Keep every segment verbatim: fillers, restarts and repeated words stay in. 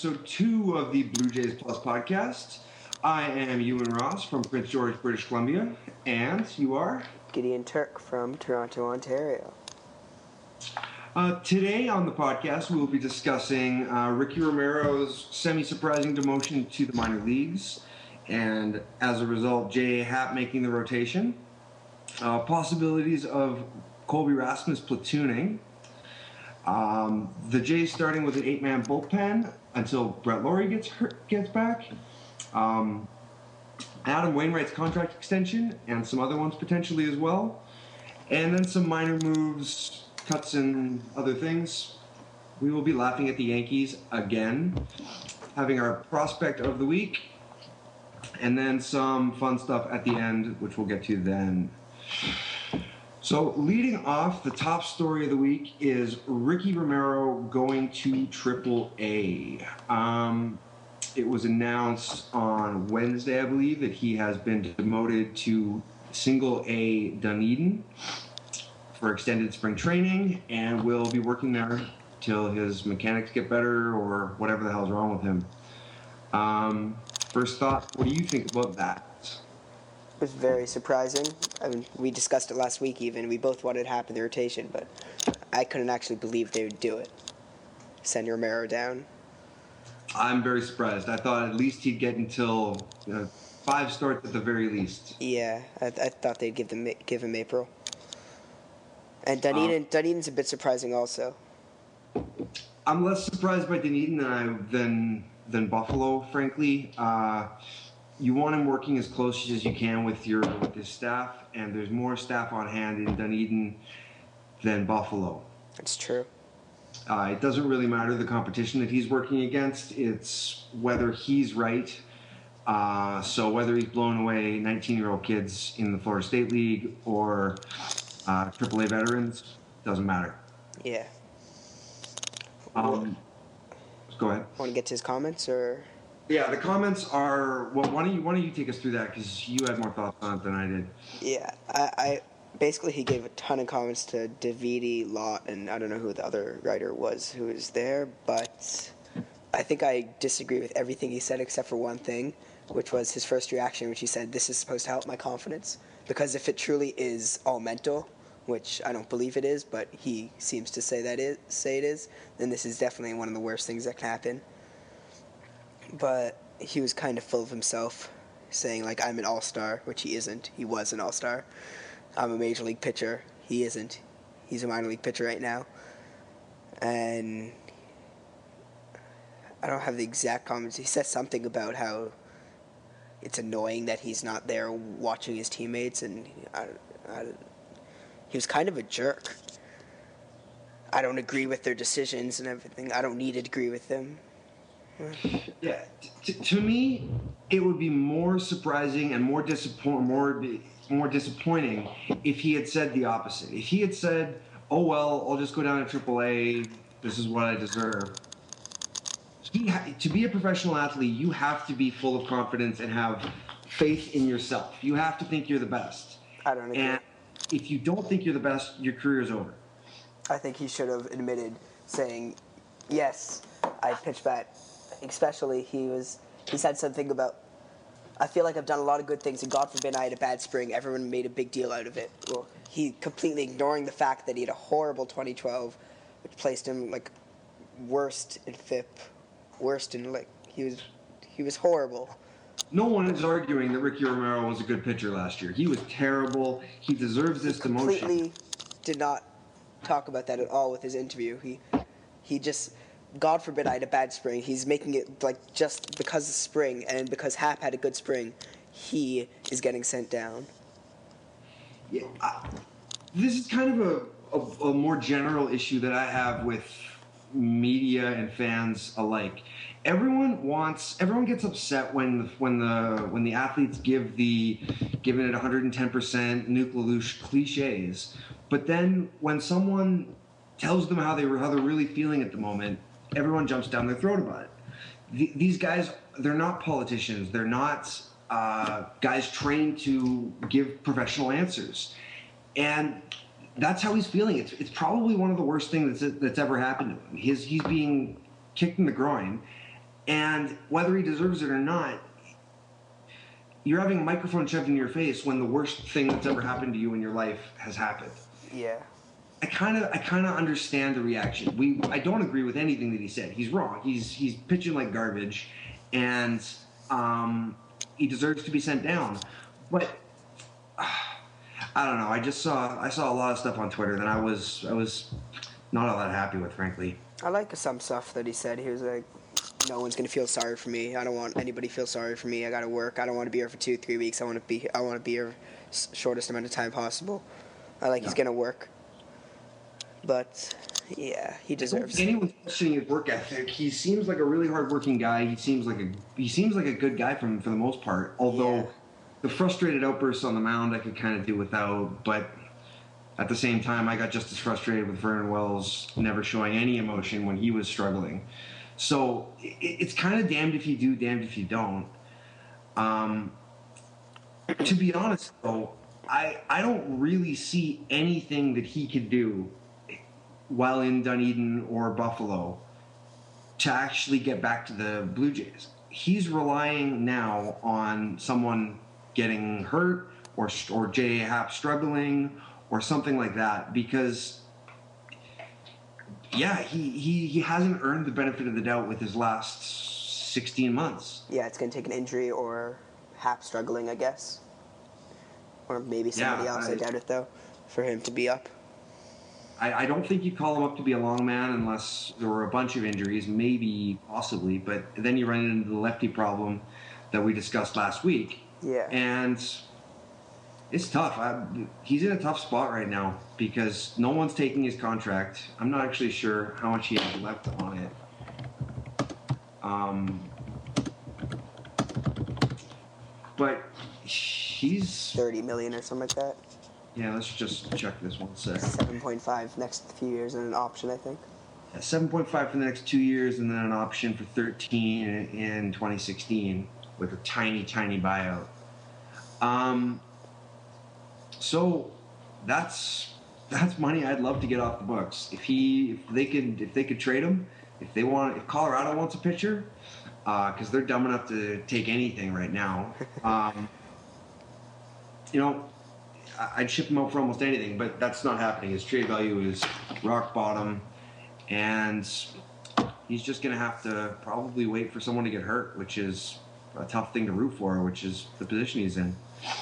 episode two of the Blue Jays Plus podcast. I am Ewan Ross from Prince George, British Columbia, and you are? Gideon Turk from Toronto, Ontario. Uh, today on the podcast, we will be discussing uh, Ricky Romero's semi-surprising demotion to the minor leagues, and as a result, J A. Happ making the rotation, uh, possibilities of Colby Rasmus platooning, um, the Jays starting with an eight-man bullpen until Brett Lawrie gets hurt, gets back, um, Adam Wainwright's contract extension, and some other ones potentially as well, and then some minor moves, cuts, and other things. We will be laughing at the Yankees again, having our prospect of the week, and then some fun stuff at the end, which we'll get to then. So, leading off, the top story of the week is Ricky Romero going to Triple A. Um, it was announced on Wednesday, I believe, that he has been demoted to Single A Dunedin for extended spring training, and will be working there till his mechanics get better or whatever the hell's wrong with him. Um, first thought, what do you think about that? It was very surprising. I mean, we discussed it last week even. We both wanted Happ in the rotation, but I couldn't actually believe they would do it. Send Romero down. I'm very surprised. I thought at least he'd get until you know, five starts at the very least. Yeah, I, I thought they'd give them give him April. And Dunedin, um, Dunedin's a bit surprising also. I'm less surprised by Dunedin than I, than than Buffalo, frankly. Uh, you want him working as close as you can with your with his staff, and there's more staff on hand in Dunedin than Buffalo. That's true. Uh, it doesn't really matter the competition that he's working against. It's whether he's right. Uh, so whether he's blown away nineteen-year-old kids in the Florida State League or uh, Triple A veterans, doesn't matter. Yeah. Um, go ahead. Want to get to his comments, or? Yeah, the comments are. Well, why don't you why don't you take us through that, because you had more thoughts on it than I did. Yeah, I, I basically he gave a ton of comments to Davidi, Lott, and I don't know who the other writer was who was there, but I think I disagree with everything he said except for one thing, which was his first reaction, which he said, "This is supposed to help my confidence," because if it truly is all mental, which I don't believe it is, but he seems to say that is say it is, then this is definitely one of the worst things that can happen. But he was kind of full of himself, saying, like, I'm an all-star, which he isn't. He was an all-star. I'm a major league pitcher. He isn't. He's a minor league pitcher right now. And I don't have the exact comments. He says something about how it's annoying that he's not there watching his teammates, and I, I, he was kind of a jerk. I don't agree with their decisions and everything. I don't need to agree with them. Yeah, t- to me, it would be more surprising and more disappoint more more disappointing if he had said the opposite. If he had said, "Oh well, I'll just go down to Triple A. This is what I deserve." He ha- to be a professional athlete, you have to be full of confidence and have faith in yourself. You have to think you're the best. I don't agree. And if you don't think you're the best, your career is over. I think he should have admitted, saying, "Yes, I pitch bat." Especially, he was he said something about, I feel like I've done a lot of good things, and God forbid I had a bad spring. Everyone made a big deal out of it. Well, he completely ignoring the fact that he had a horrible twenty twelve, which placed him like worst in F I P, worst in like he was he was horrible. No one is arguing that Ricky Romero was a good pitcher last year. He was terrible. He deserves this he demotion. Completely did not talk about that at all with his interview. He he just. God forbid I had a bad spring. He's making it like just because of spring, and because Happ had a good spring, he is getting sent down. Yeah, I, this is kind of a, a, a more general issue that I have with media and fans alike. Everyone wants, everyone gets upset when the, when the when the athletes give the giving it one hundred ten percent nuclear cliches, but then when someone tells them how they how they're really feeling at the moment, everyone jumps down their throat about it. The, these guys, they're not politicians. They're not uh, guys trained to give professional answers. And that's how he's feeling. It's it's probably one of the worst things that's that's ever happened to him. His he's being kicked in the groin, And whether he deserves it or not, you're having a microphone shoved in your face when the worst thing that's ever happened to you in your life has happened. Yeah. I kind of I kind of understand the reaction. We I don't agree with anything that he said. He's wrong. He's he's pitching like garbage, and um, he deserves to be sent down. But uh, I don't know. I just saw I saw a lot of stuff on Twitter that I was I was not all that happy with, frankly. I like some stuff that he said. He was like, no one's gonna feel sorry for me. I don't want anybody to feel sorry for me. I gotta work. I don't want to be here for two, three weeks. I want to be. I want to be here s- shortest amount of time possible. I like Yeah. he's gonna work, but yeah, he I don't deserves. think anyone's questioning his work ethic. He seems like a really hardworking guy. He seems like a he seems like a good guy from for the most part. Although Yeah. the frustrated outbursts on the mound I could kind of do without, but at the same time I got just as frustrated with Vernon Wells never showing any emotion when he was struggling. So it, it's kind of damned if you do, damned if you don't. Um, to be honest, though, I I don't really see anything that he could do while in Dunedin or Buffalo to actually get back to the Blue Jays. He's relying now on someone getting hurt or or J A. Happ struggling or something like that because yeah, he, he, he hasn't earned the benefit of the doubt with his last sixteen months. Yeah, it's gonna take an injury or Hap struggling, I guess, or maybe somebody Yeah, else. I, I- doubt it though, for him to be up. I, I don't think you call him up to be a long man unless there were a bunch of injuries, maybe, possibly, but then you run into the lefty problem that we discussed last week. Yeah. And it's tough. I, he's in a tough spot right now because no one's taking his contract. I'm not actually sure how much he has left on it. Um, but he's Thirty million or something like that. yeah. Let's just check this one sec. Seven point five next few years and an option, I think. Yeah, seven point five for the next two years, and then an option for thirteen in twenty sixteen with a tiny, tiny buyout. Um. So that's that's money I'd love to get off the books. If he, if they could, if they could trade him, if they want, if Colorado wants a pitcher, because uh, they're dumb enough to take anything right now. Um, you know, I'd ship him out for almost anything, but that's not happening. His trade value is rock bottom, and he's just going to have to probably wait for someone to get hurt, which is a tough thing to root for, which is the position he's in.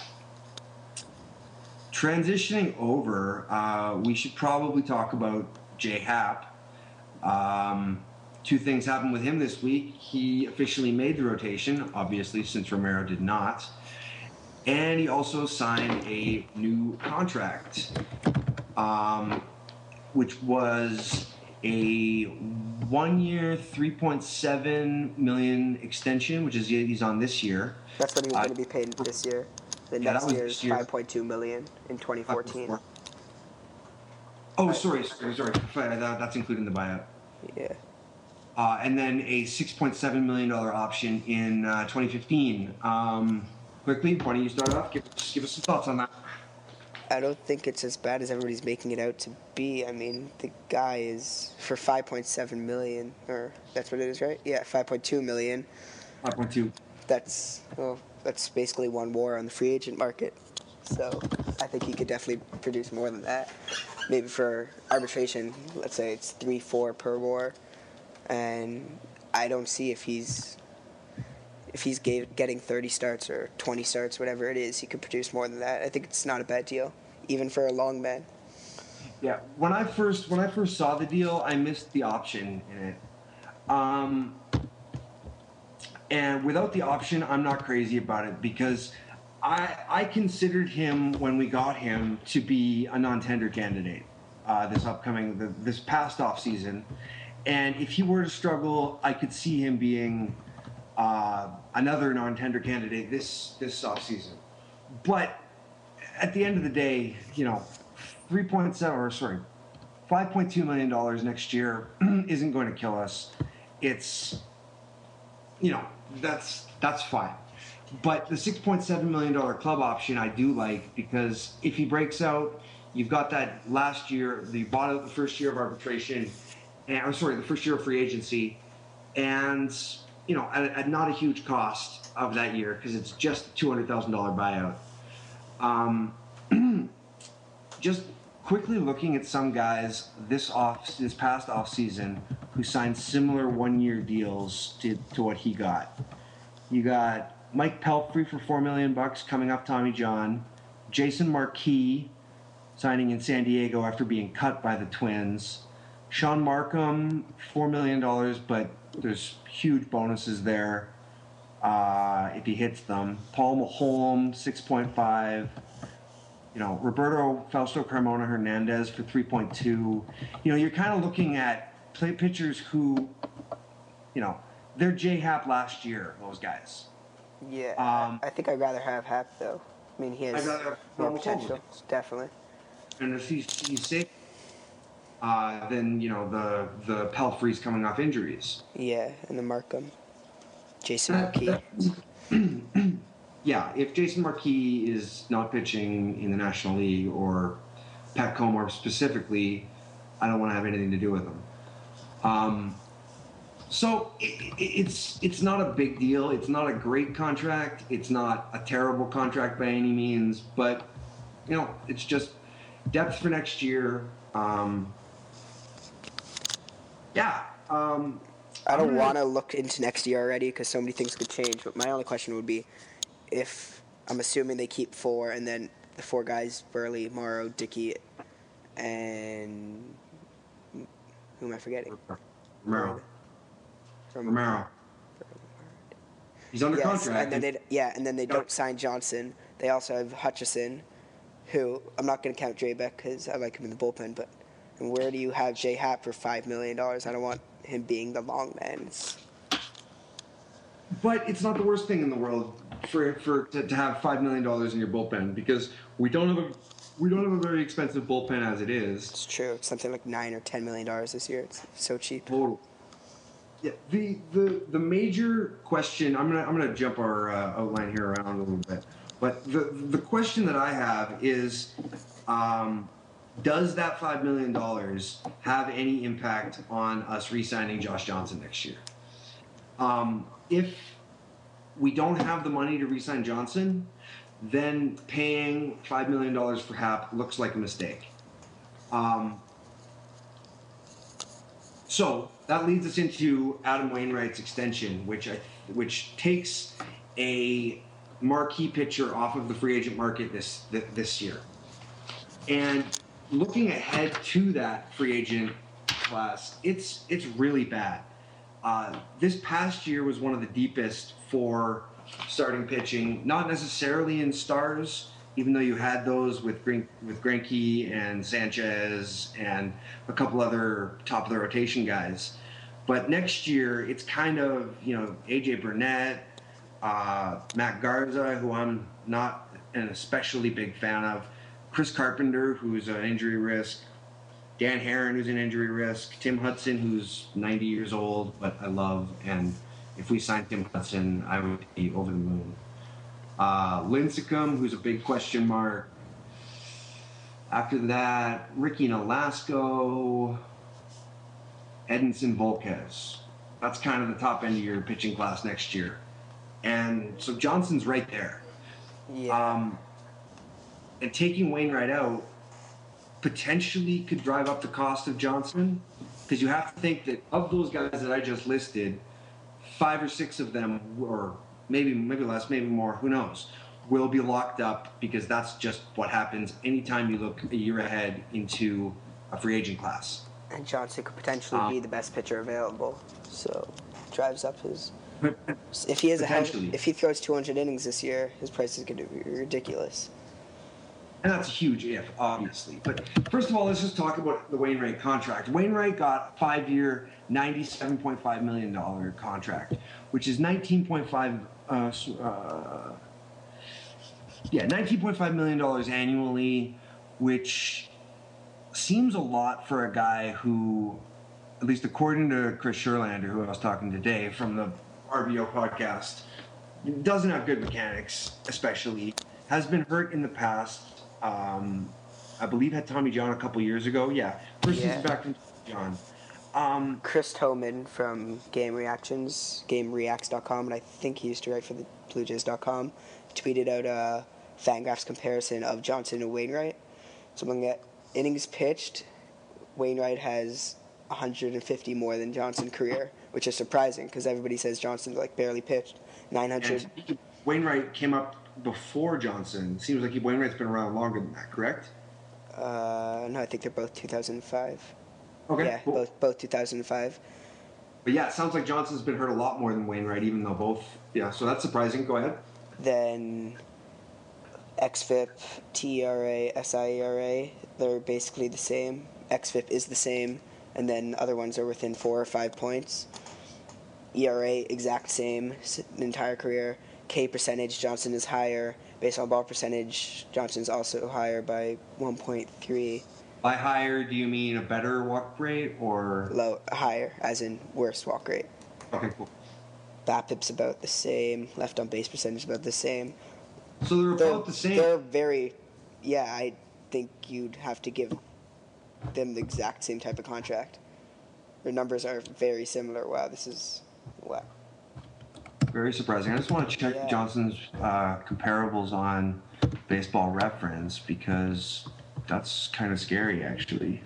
Transitioning over, uh, we should probably talk about J. Happ. Um, two things happened with him this week. He officially made the rotation, obviously, since Romero did not. And he also signed a new contract, um, which was a one-year, three point seven million dollars extension, which is he's on this year. That's what he was Uh, going to be paid this year. The yeah, that next was year this is year. five point two million in twenty fourteen. Oh, sorry, sorry, sorry. That, that's including the buyout. Yeah. Uh, and then a six point seven million dollars option in uh, twenty fifteen. Um, quickly, why don't you start off? Give, just give us some thoughts on that. I don't think it's as bad as everybody's making it out to be. I mean, the guy is for five point seven million, or that's what it is, right? Yeah, five point two million. five point two. That's well, that's basically one war on the free agent market. So I think he could definitely produce more than that. Maybe for arbitration, let's say it's three, four per war, and I don't see if he's if he's gave, getting thirty starts or twenty starts, whatever it is, he could produce more than that. I think it's not a bad deal, even for a long man. Yeah, when I first when I first saw the deal, I missed the option in it. Um, and without the option, I'm not crazy about it because I I considered him when we got him to be a non-tender candidate uh, this upcoming the, this past off season, and if he were to struggle, I could see him being uh, another non-tender candidate this this off season. But at the end of the day, you know, three point seven or sorry, five point two million dollars next year isn't going to kill us. It's, you know, that's that's fine. But the six point seven million dollars club option I do like because if he breaks out, you've got that last year, you bought out the first year of arbitration, and I'm sorry, the first year of free agency, and you know, at, at not a huge cost of that year because it's just a two hundred thousand dollars buyout. Um, just quickly looking at some guys this off this past off season who signed similar one-year deals to, to what he got. You got Mike Pelfrey for four million bucks coming up Tommy John, Jason Marquis signing in San Diego after being cut by the Twins, Sean Markham four million dollars, but there's huge bonuses there uh, if he hits them. Paul Maholm six point five. You know, Roberto Fausto Carmona Hernandez for three point two. You know, you're kind of looking at play pitchers who, you know, they're J-Happ last year, those guys. Yeah, Um, I think I'd rather have Happ, though. I mean, he has I'd rather have more more potential, qualities. definitely. And if he's, he's safe, uh, then, you know, the, the Pelfrey's coming off injuries. Yeah, and the Markham. Jason That- Marquis. that- yeah, if Jason Marquis is not pitching in the National League or Pat Comar specifically, I don't want to have anything to do with him. Um, so it, it, it's it's not a big deal. It's not a great contract. It's not a terrible contract by any means. But you know, it's just depth for next year. Um, yeah. Um, I don't I'm gonna- want to look into next year already because so many things could change. But my only question would be, if I'm assuming they keep four, and then the four guys, Burley, Morrow, Dickey, and who am I forgetting? Romero. From- Romero. He's under Yes, contract. and then they yeah, and then they Yeah. don't sign Johnson. They also have Hutchison, who I'm not going to count Draybeck because I like him in the bullpen. But and where do you have Jay Happ for five million dollars? I don't want him being the long man. It's, But it's not the worst thing in the world for for to, to have five million dollars in your bullpen because we don't have a we don't have a very expensive bullpen as it is. it's true. It's something like nine or ten million dollars this year. It's so cheap. Total. Yeah. The the the major question I'm gonna I'm gonna jump our uh, outline here around a little bit, but the the question that I have is, um, does that five million dollars have any impact on us re-signing Josh Johnson next year? Um, if we don't have the money to re-sign Johnson, then paying five million dollars for Happ looks like a mistake. Um, so that leads us into Adam Wainwright's extension, which I, which takes a marquee pitcher off of the free agent market this this year. And looking ahead to that free agent class, it's it's really bad. Uh, this past year was one of the deepest for starting pitching, not necessarily in stars, even though you had those with Grin- with Greinke and Sanchez and a couple other top of the rotation guys. But next year, it's kind of, you know, A J Burnett, uh, Matt Garza, who I'm not an especially big fan of, Chris Carpenter, who's an injury risk, Dan Herron, who's an injury risk, Tim Hudson, who's ninety years old, but I love, and if we signed Tim Hudson, I would be over the moon. Uh, Lincecum, who's a big question mark. After that, Ricky Nolasco, Edinson Volquez. That's kind of the top end of your pitching class next year. And so Johnson's right there. Yeah. Um, and taking Wainwright out potentially could drive up the cost of Johnson, because you have to think that of those guys that I just listed, five or six of them, or maybe maybe less, maybe more, who knows, will be locked up, because that's just what happens anytime you look a year ahead into a free agent class. And Johnson could potentially Um, be the best pitcher available, so drives up his. But If he has a hell, Potentially. if he throws two hundred innings this year, his price is going to be ridiculous. And that's a huge if, obviously. But first of all, let's just talk about the Wainwright contract. Wainwright got a five-year, ninety-seven point five million dollars contract, which is nineteen point five. Uh, uh, yeah, nineteen point five million dollars annually, which seems a lot for a guy who, at least according to Chris Sherlander, who I was talking today from the R B O podcast, doesn't have good mechanics, especially, has been hurt in the past. Um, I believe had Tommy John a couple years ago. Yeah, first Yeah. season back from Tommy John. Um, Chris Toman from Game Reactions, game reacts dot com, and I think he used to write for the Blue Jays dot com, tweeted out a Fangraphs comparison of Johnson and Wainwright. So looking at innings pitched, Wainwright has one hundred fifty more than Johnson career, which is surprising because everybody says Johnson like barely pitched nine hundred. and Wainwright came up before Johnson. Seems like he, Wainwright's been around longer than that, correct? Uh, no, I think they're both two thousand five. Okay, Yeah, cool. both both two thousand five. But yeah, it sounds like Johnson's been hurt a lot more than Wainwright, even though both. Yeah, so that's surprising. Go ahead. Then X F I P, T E R A, S I E R A, they're basically the same. X F I P is the same, and then other ones are within four or five points. E R A, exact same, the entire career. K percentage, Johnson is higher. Based on ball percentage, Johnson's also higher by one point three. By higher, do you mean a better walk rate or? Low, higher, as in worse walk rate. Okay, cool. BABIP's about the same. Left on base percentage about the same. So they're They're, about the same. they're very, yeah, I think you'd have to give them the exact same type of contract. Their numbers are very similar. Wow, this is, wow. Very surprising. I just want to check Yeah. Johnson's uh, comparables on Baseball Reference because that's kind of scary, actually.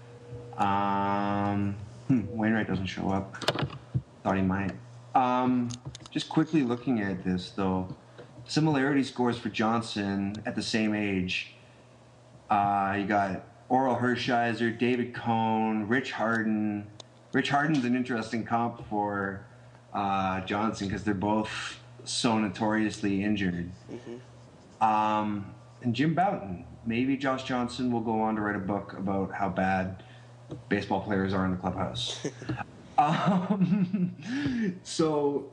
Um, hmm, Wainwright doesn't show up. Thought he might. Um, just quickly looking at this, though, similarity scores for Johnson at the same age. Uh, you got Oral Hershiser, David Cohn, Rich Harden. Rich Harden's an interesting comp for uh, Johnson because they're both so notoriously injured. Mm-hmm. Um, and Jim Bouton. Maybe Josh Johnson will go on to write a book about how bad baseball players are in the clubhouse. um, so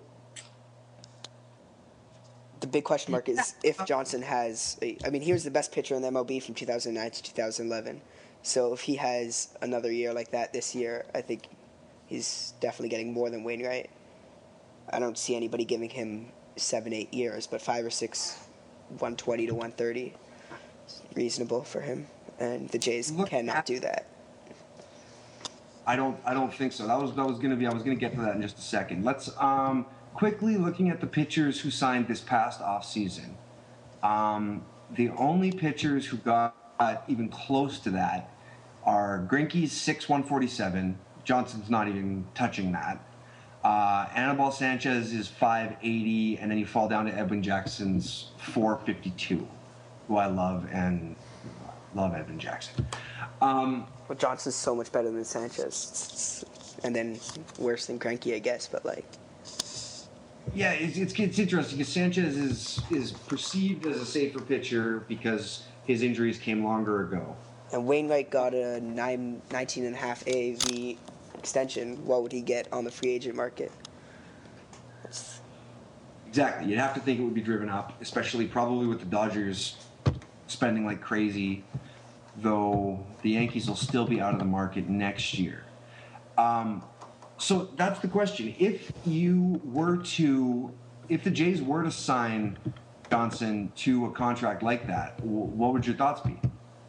The big question mark is if Johnson has, a, I mean, he was the best pitcher in the M L B from two thousand nine to two thousand eleven. So if he has another year like that this year, I think he's definitely getting more than Wainwright. I don't see anybody giving him seven, eight years, but five or six, one twenty to one thirty, is reasonable for him. And the Jays Look cannot at- do that. I don't. I don't think so. That was. That was going to be. I was going to get to that in just a second. Let's um, quickly looking at the pitchers who signed this past offseason. Um, the only pitchers who got even close to that are Greinke's six one forty-seven. Johnson's not even touching that. Uh, Anibal Sanchez is five eighty, and then you fall down to Edwin Jackson's four fifty-two, who I love and love Edwin Jackson. Um, Well, Johnson's so much better than Sanchez. And then worse than Greinke, I guess, but like, Yeah, it's, it's it's interesting because Sanchez is is perceived as a safer pitcher because his injuries came longer ago. and Wainwright got a nine, nineteen and a half A V extension. What would he get on the free agent market? It's, Exactly, you'd have to think it would be driven up, especially probably with the Dodgers spending like crazy. Though the Yankees will still be out of the market next year. Um, so that's the question. If you were to, if the Jays were to sign Johnson to a contract like that, w- what would your thoughts be?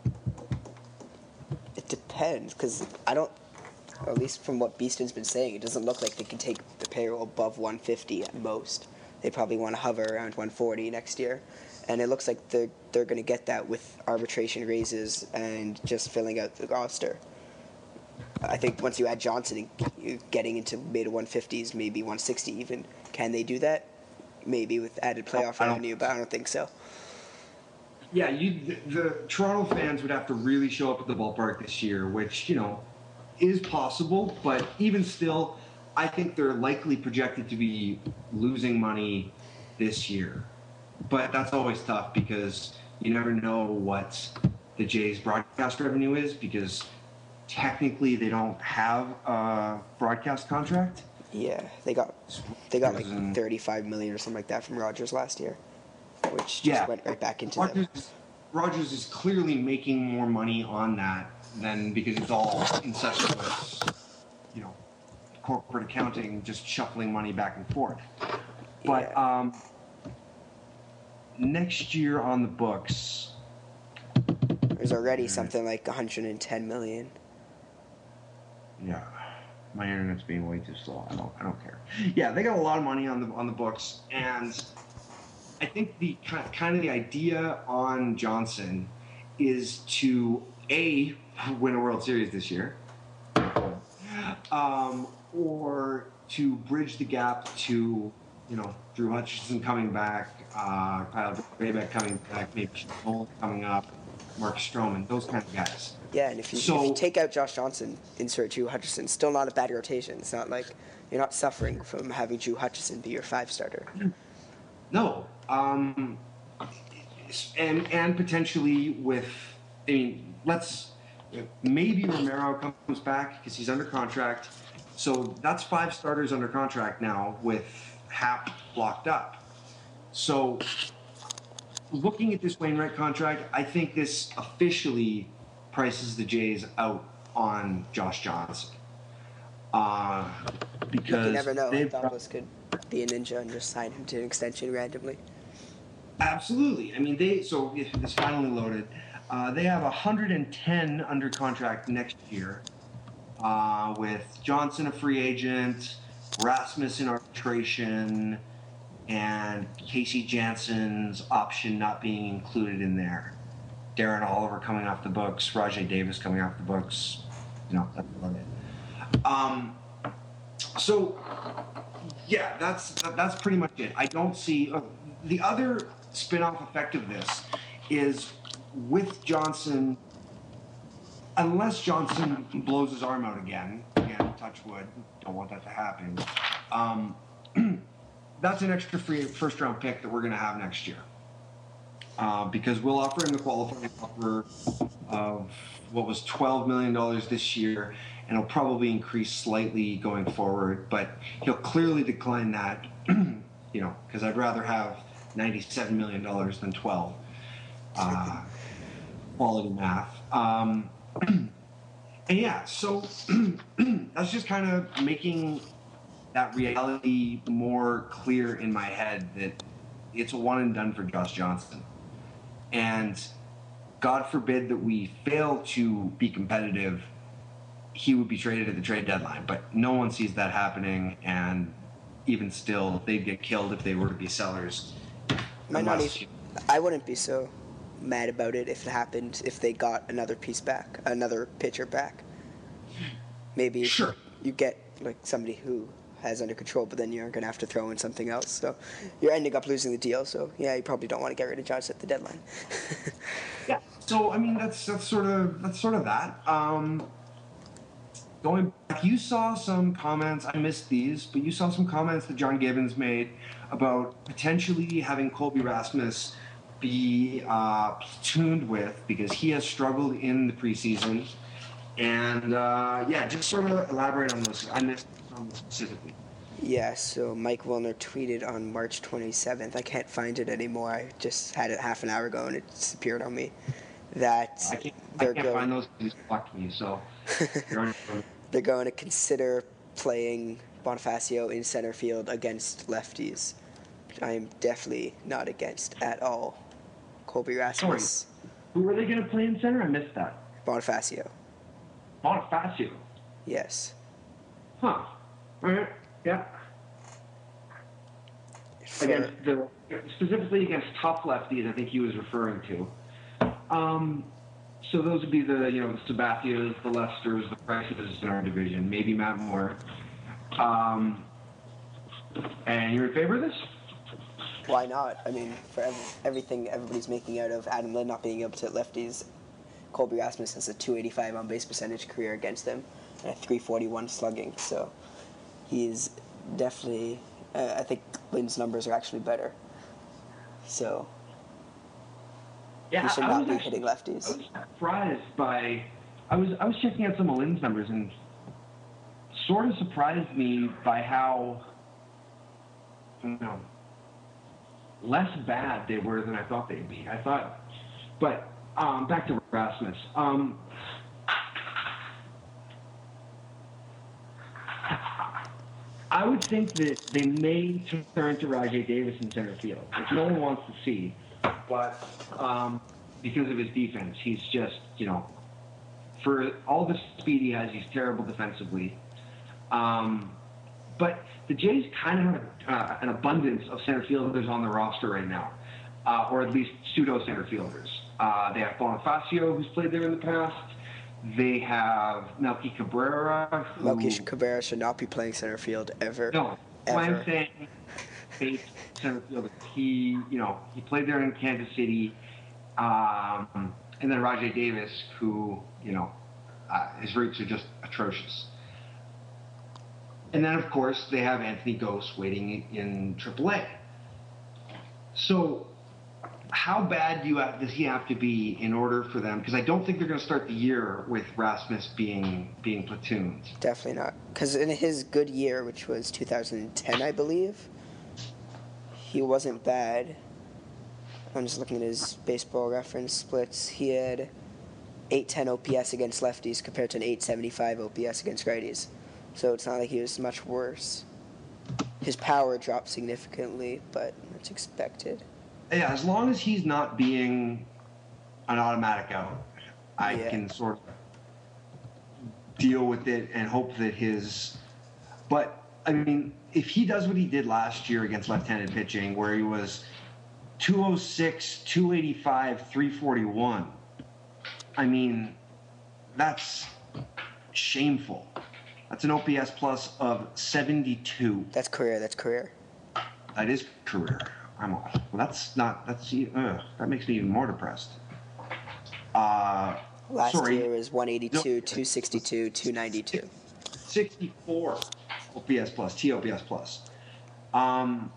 it depends, because I don't, at least from what Beeston's been saying, it doesn't look like they can take the payroll above one fifty at most. They probably want to hover around one forty next year. And it looks like they're, they're going to get that with arbitration raises and just filling out the roster. I think once you add Johnson, you're getting into mid one fifties, maybe one sixty even. Can they do that? Maybe with added playoff I don't- revenue, but I don't think so. Yeah, you, the, the Toronto fans would have to really show up at the ballpark this year, which, you know, is possible, but even still, I think they're likely projected to be losing money this year. But that's always tough because you never know what the Jays' broadcast revenue is because technically they don't have a broadcast contract. Yeah, they got they got like Mhm. thirty-five million or something like that from Rogers last year, which just Yeah. went right back into them. Rogers, Rogers is clearly making more money on that than because it's all incestuous, you know, corporate accounting, just shuffling money back and forth. But Yeah. um, next year on the books, There's already something like one hundred ten million. yeah. My internet's being way too slow. I don't. I don't care. Yeah, they got a lot of money on the on the books, and I think the kind of the idea on Johnson is to a win a World Series this year, um, or to bridge the gap to you know Drew Hutchison coming back, uh, Kyle Drabek coming back, maybe Nolan coming up, Mark Stroman, those kind of guys. Yeah, and if you, so, if you take out Josh Johnson, insert Drew Hutchison, still not a bad rotation. It's not like you're not suffering from having Drew Hutchison be your five starter. No, um, and and potentially with, I mean, let's maybe Romero comes back because he's under contract, so that's five starters under contract now with Happ locked up. So, looking at this Wainwright contract, I think this officially prices the Jays out on Josh Johnson. Uh, because you never know. Douglas could be a ninja and just sign him to an extension randomly. Absolutely. I mean, they so it's finally loaded. Uh, they have one hundred ten under contract next year, uh, with Johnson a free agent, Rasmus in arbitration, and Casey Jansen's option not being included in there. Darren Oliver coming off the books, Rajay Davis coming off the books. You know, that's about it. Um, so, yeah, that's that's pretty much it. I don't see uh, the other spin-off effect of this is with Johnson. Unless Johnson blows his arm out again, again, touch wood, don't want that to happen. Um, that's an extra free first-round pick that we're going to have next year. Uh, because we'll offer him the qualifying offer of what was twelve million dollars this year, and it'll probably increase slightly going forward, but he'll clearly decline that, you know, because I'd rather have ninety-seven million dollars than twelve. Uh, quality math. Um, and yeah, so that's just kind of making that reality more clear in my head that it's a one and done for Josh Johnson. And God forbid that we fail to be competitive, he would be traded at the trade deadline. But no one sees that happening, and even still, they'd get killed if they were to be sellers. Might not even, I wouldn't be so mad about it if it happened, if they got another piece back, another pitcher back. Maybe sure. you get like somebody who has under control, but then you're going to have to throw in something else. So you're ending up losing the deal. So, yeah, you probably don't want to get rid of Johnson at the deadline. Yeah. So, I mean, that's that's sort of that's sort of that. Um, going back, you saw some comments. I missed these, but you saw some comments that John Gibbons made about potentially having Colby Rasmus be uh, platooned with because he has struggled in the preseason. And, uh, yeah, just sort of elaborate on those. I missed some specifically. Yeah, so Mike Wilner tweeted on March twenty-seventh. I can't find it anymore. I just had it half an hour ago and it disappeared on me. That I can't, they're I can't going, find those. They just blocked me, so. They're going to consider playing Bonifacio in center field against lefties, which I am definitely not against at all. Colby Rasmus. Sorry. Who were they going to play in center? I missed that. Bonifacio. Bonifacio. Yes. Huh. All right. Yeah. For, against the specifically against tough lefties, I think he was referring to. Um, so those would be the you know the Sabathias, the Lesters, the Prices in our division. Maybe Matt Moore. Um, and you're in favor of this? Why not? I mean, for every, everything everybody's making out of Adam Lind not being able to hit lefties, Colby Rasmus has a two eighty-five on base percentage career against him and a three forty-one slugging. So he's definitely. Uh, I think Lind's numbers are actually better. So yeah, he should I not was be actually, hitting lefties. I was surprised by. I was I was checking out some of Lind's numbers and sort of surprised me by how you know less bad they were than I thought they'd be. I thought, but um, back to Rasmus. Um, I would think that they may turn to Rajay Davis in center field, which no one wants to see, but um, because of his defense, he's just, you know, for all the speed he has, he's terrible defensively. Um, but the Jays kind of have uh, an abundance of center fielders on the roster right now, uh, or at least pseudo center fielders. Uh, they have Bonifacio, who's played there in the past. They have Melky Cabrera. Who, Melky Cabrera should not be playing center field ever. No, ever. I'm saying base center fielder. He, you know, he played there in Kansas City. Um, and then Rajay Davis, who, you know, uh, his roots are just atrocious. And then, of course, they have Anthony Gose waiting in triple A. So how bad do you have, does he have to be in order for them? Because I don't think they're going to start the year with Rasmus being being platooned. Definitely not. Because in his good year, which was two thousand ten, I believe, he wasn't bad. I'm just looking at his baseball reference splits. He had eight ten O P S against lefties compared to an eight seventy-five O P S against righties. So it's not like he was much worse. His power dropped significantly, but that's expected. Yeah, as long as he's not being an automatic out, I Yeah. can sort of deal with it and hope that his... But, I mean, if he does what he did last year against left-handed pitching, where he was two oh six, two eighty-five, three forty-one, I mean, that's shameful. That's an O P S plus of seventy-two. That's career. That's career. That is career. I'm off. Well, that's not. That's ugh, that makes me even more depressed. Uh, Last sorry. year was one eighty-two, No. two sixty-two, two ninety-two. sixty-four O P S plus, T O P S plus. Um,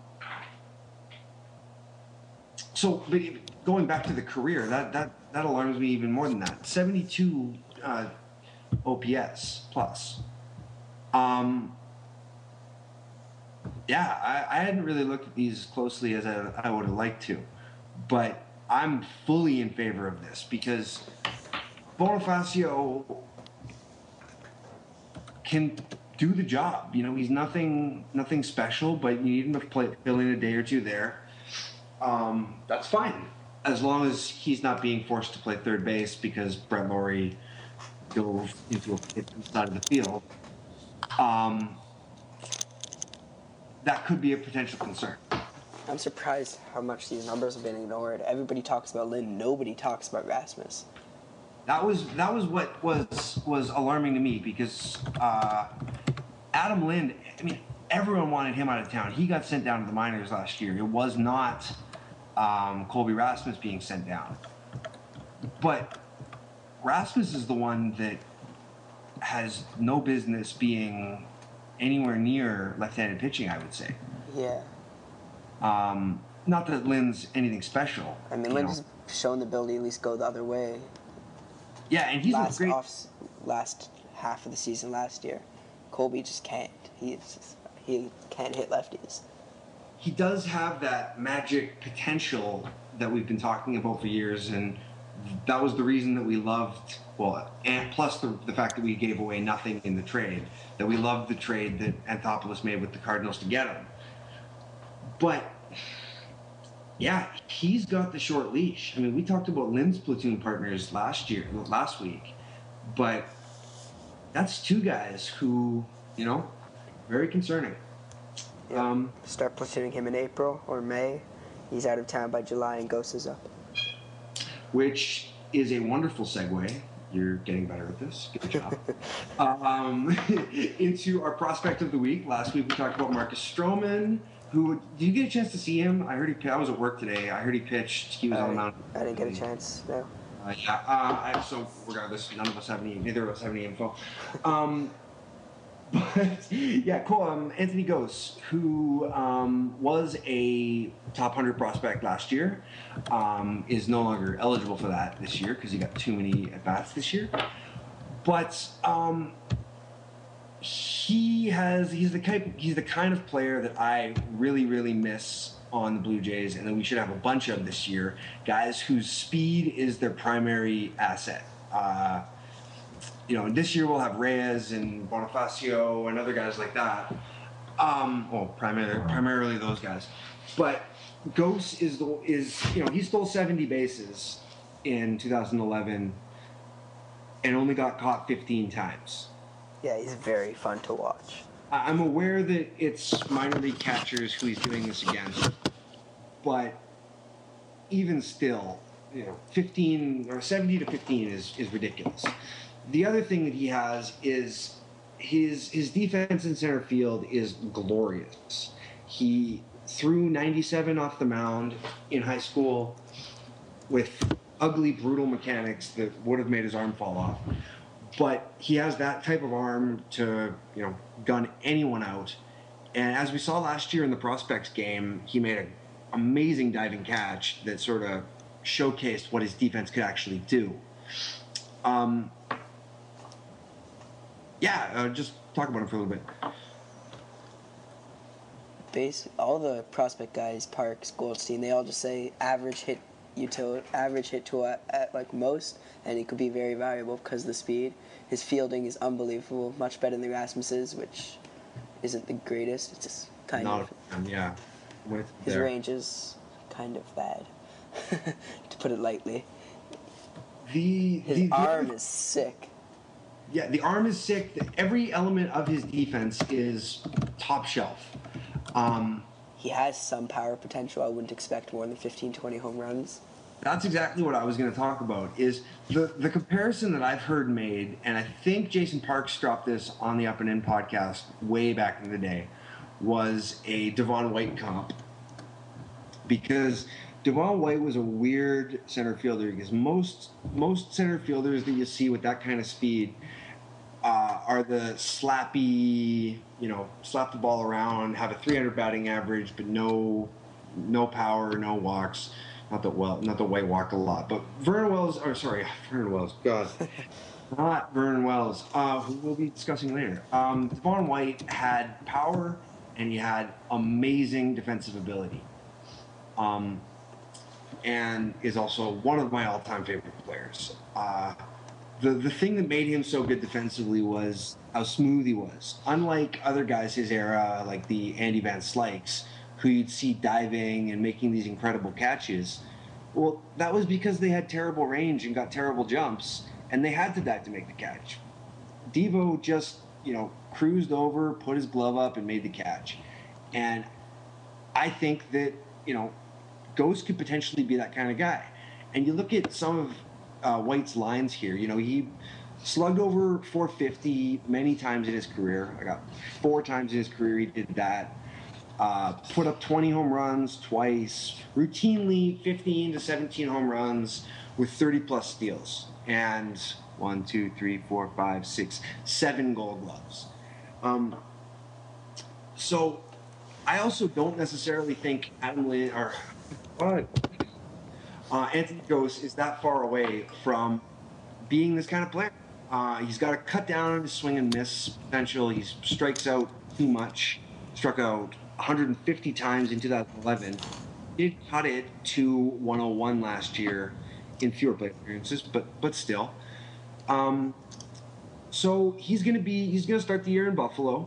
so, but going back to the career, that, that, that alarms me even more than that. seventy-two uh, O P S plus. Um, yeah, I, I hadn't really looked at these closely as I, I would have liked to, but I'm fully in favor of this because Bonifacio can do the job. You know, he's nothing nothing special, but you need him to play, fill in a day or two there. Um, that's fine, as long as he's not being forced to play third base because Brett Lawrie goes into a pit inside of the field. Um, that could be a potential concern. I'm surprised how much these numbers have been ignored. Everybody talks about Lynn. Nobody talks about Rasmus. That was that was what was was alarming to me because uh, Adam Lind. I mean, everyone wanted him out of town. He got sent down to the minors last year. It was not um, Colby Rasmus being sent down, but Rasmus is the one that has no business being anywhere near left-handed pitching, I would say. Yeah. Um, not that Lynn's anything special. I mean, you Lynn's know. shown the ability to at least go the other way. Yeah, and he's last a great... off, last half of the season last year. Colby just can't. He's just, he can't hit lefties. He does have that magic potential that we've been talking about for years, and that was the reason that we loved, well, and plus the, the fact that we gave away nothing in the trade, that we loved the trade that Anthopoulos made with the Cardinals to get him. But, yeah, he's got the short leash. I mean, we talked about Lynn's platoon partners last year, last week, but that's two guys who, you know, very concerning. Yeah. Um, Start platooning him in April or May. He's out of town by July and Ghost is up. Which is a wonderful segue. You're getting better at this. Good job. um, into our prospect of the week. Last week we talked about Marcus Stroman. Who did you get a chance to see him? I heard he. I was at work today. I heard he pitched. He was on the mound. I didn't get a chance. No. Uh, yeah. Uh, I, so regardless, none of us have any. Neither of us have any info. Um, but yeah, cool. Um, Anthony Gose, who um, was a top one hundred prospect last year, um, is no longer eligible for that this year because he got too many at bats this year. But um, he has he's the kind he's the kind of player that I really really miss on the Blue Jays, and that we should have a bunch of this year. Guys whose speed is their primary asset. Uh, you know, this year we'll have Reyes and Bonifacio and other guys like that. Um, well, primarily primarily those guys, but Gose is the is you know he stole seventy bases in two thousand eleven and only got caught fifteen times. Yeah, he's very fun to watch. I'm aware that it's minor league catchers who he's doing this against, but even still, you know, fifteen or seventy to fifteen is, is ridiculous. The other thing that he has is his his defense in center field is glorious. He threw ninety-seven off the mound in high school with ugly, brutal mechanics that would have made his arm fall off. But he has that type of arm to, you know, gun anyone out. And as we saw last year in the prospects game, he made an amazing diving catch that sort of showcased what his defense could actually do. Um, yeah, uh, just talk about him for a little bit. Base all the prospect guys, Parks, Goldstein, they all just say average hit util average hit to a, at like most, and he could be very valuable because of the speed. His fielding is unbelievable, much better than Rasmus's, which isn't the greatest. It's just kind Not of a, yeah. With his there. range is kind of bad, to put it lightly. The His the, arm the, is sick. Yeah, the arm is sick. Every element of his defense is top shelf. Um, He has some power potential. I wouldn't expect more than fifteen, twenty home runs. That's exactly what I was going to talk about, is the, the comparison that I've heard made, and I think Jason Parks dropped this on the Up and In podcast way back in the day, was a Devon White comp. Because Devon White was a weird center fielder, because most most center fielders that you see with that kind of speed uh, are the slappy, you know, slap the ball around, have a three hundred batting average, but no no power, no walks. Not that well, not that White walked a lot, but Vernon Wells, or sorry, Vernon Wells, God, not Vernon Wells, uh, who we'll be discussing later. Um, Devon White had power, and he had amazing defensive ability, um, and is also one of my all-time favorite players. Uh, the the thing that made him so good defensively was how smooth he was. Unlike other guys his era, like the Andy Van Slykes, who you'd see diving and making these incredible catches. Well, that was because they had terrible range and got terrible jumps, and they had to dive to make the catch. Devo just, you know, cruised over, put his glove up, and made the catch. And I think that, you know, Ghost could potentially be that kind of guy. And you look at some of uh, White's lines here. You know, he slugged over four fifty many times in his career. I got four times in his career he did that. Uh, put up twenty home runs twice, routinely fifteen to seventeen home runs with thirty plus steals, and one, two, three, four, five, six, seven Gold Gloves. Um, so I also don't necessarily think Adam Lin or what uh, Anthony Ghost is that far away from being this kind of player. Uh, he's got to cut down on his swing and miss potential. He strikes out too much. Struck out one hundred fifty times in two thousand eleven. Did cut it to one oh one last year in fewer plate appearances, but but still. Um, so he's gonna be he's gonna start the year in Buffalo,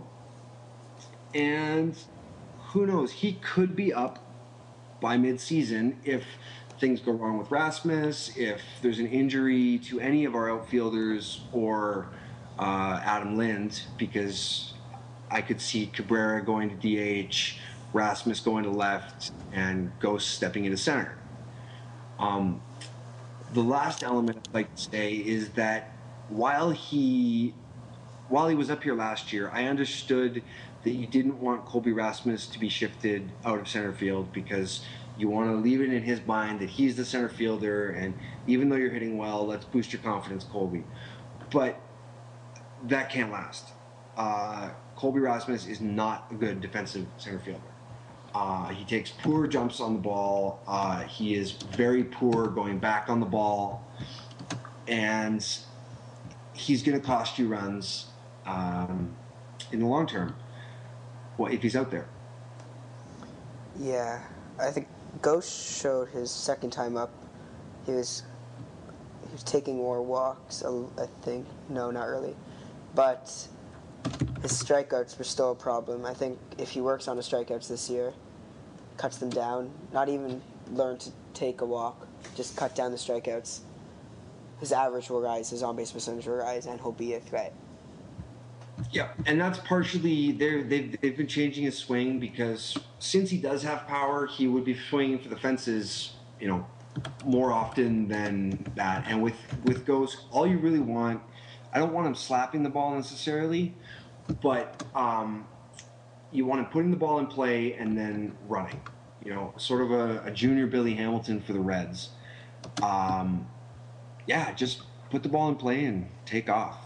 and who knows? He could be up by mid-season if things go wrong with Rasmus, if there's an injury to any of our outfielders or uh, Adam Lind, because I could see Cabrera going to D H, Rasmus going to left, and Ghost stepping into center. Um, the last element I'd like to say is that while he while he was up here last year, I understood that you didn't want Colby Rasmus to be shifted out of center field because you want to leave it in his mind that he's the center fielder, and even though you're hitting well, let's boost your confidence, Colby. But that can't last. Uh, Colby Rasmus is not a good defensive center fielder. Uh, he takes poor jumps on the ball. Uh, he is very poor going back on the ball. And he's going to cost you runs um, in the long term, well, if he's out there. Yeah, I think Ghost showed his second time up. He was he was taking more walks, I think. No, not really. But his strikeouts were still a problem. I think if he works on his strikeouts this year, cuts them down, not even learn to take a walk, just cut down the strikeouts, his average will rise, his on-base percentage will rise, and he'll be a threat. Yeah, and that's partially they're, they've they've been changing his swing because since he does have power, he would be swinging for the fences, you know, more often than that. And with with Ghost, all you really want, I don't want him slapping the ball necessarily, but um, you want him putting the ball in play and then running. You know, sort of a, a junior Billy Hamilton for the Reds. Um, yeah, just put the ball in play and take off.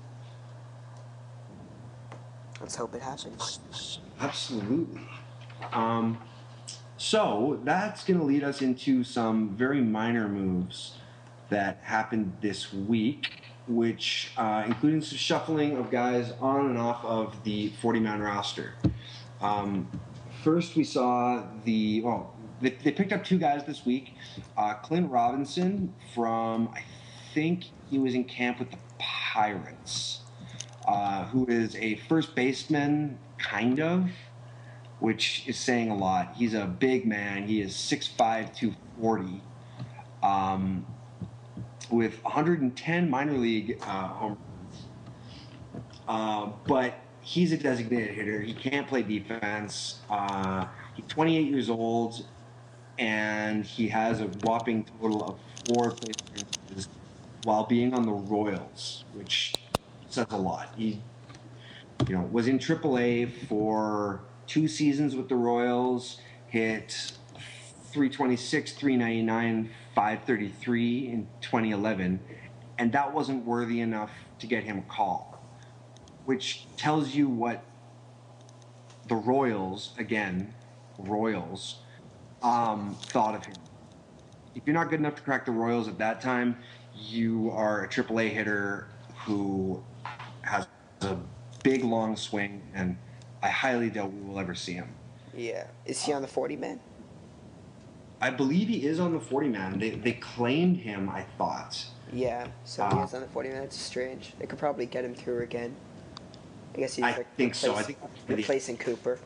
Let's hope it happens. Absolutely. Um, so that's going to lead us into some very minor moves that happened this week, which uh, including some shuffling of guys on and off of the forty-man roster. Um, first, we saw the well, they, they picked up two guys this week. Uh, Clint Robinson from, I think he was in camp with the Pirates. Uh, who is a first baseman, kind of, which is saying a lot. He's a big man. He is six five, two forty, um, with one hundred ten minor league uh, home runs. Uh, but he's a designated hitter. He can't play defense. Uh, he's twenty-eight years old, and he has a whopping total of four plate appearances while being on the Royals, which says a lot. He, you know, was in triple A for two seasons with the Royals, hit three twenty-six, three ninety-nine, five thirty-three in twenty eleven, and that wasn't worthy enough to get him a call, which tells you what the Royals, again, Royals, um, thought of him. If you're not good enough to crack the Royals at that time, you are a triple A hitter who has a big, long swing, and I highly doubt we will ever see him. Yeah. Is he on the forty-man? I believe he is on the forty-man. They, they claimed him, I thought. Yeah, so Uh, he is on the forty-man. That's strange. They could probably get him through again. I guess he's I like think so. I replace- think replacing Cooper.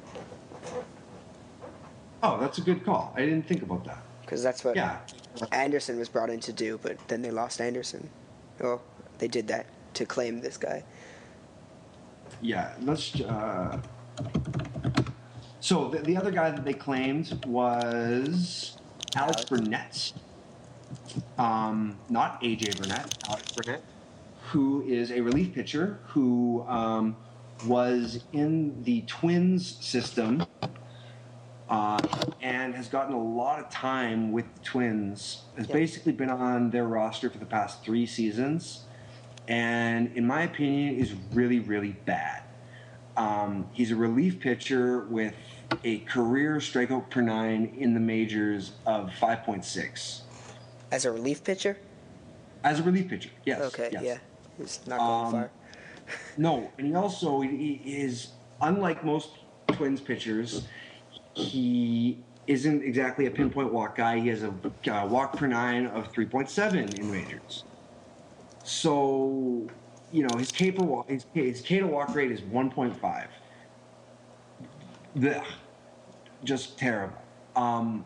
Oh, that's a good call. I didn't think about that. Because that's what Yeah. Anderson was brought in to do, but then they lost Anderson. Well, they did that to claim this guy. Yeah, let's. Uh... So the, the other guy that they claimed was Alex Alex. Burnett. Um, not A J Burnett, Alex Burnett, who is a relief pitcher who um, was in the Twins system uh, and has gotten a lot of time with the Twins. Has Yep. basically been on their roster for the past three seasons, and in my opinion, is really, really bad. Um, he's a relief pitcher with a career strikeout per nine in the majors of five point six. As a relief pitcher? As a relief pitcher, yes. Okay, yes. yeah. He's not going Um, far. No, and he also he is, unlike most Twins pitchers, he isn't exactly a pinpoint walk guy. He has a uh, walk per nine of three point seven in majors. So, you know, his K per walk, his, his K to walk rate is one point five. Blech. Just terrible. Um,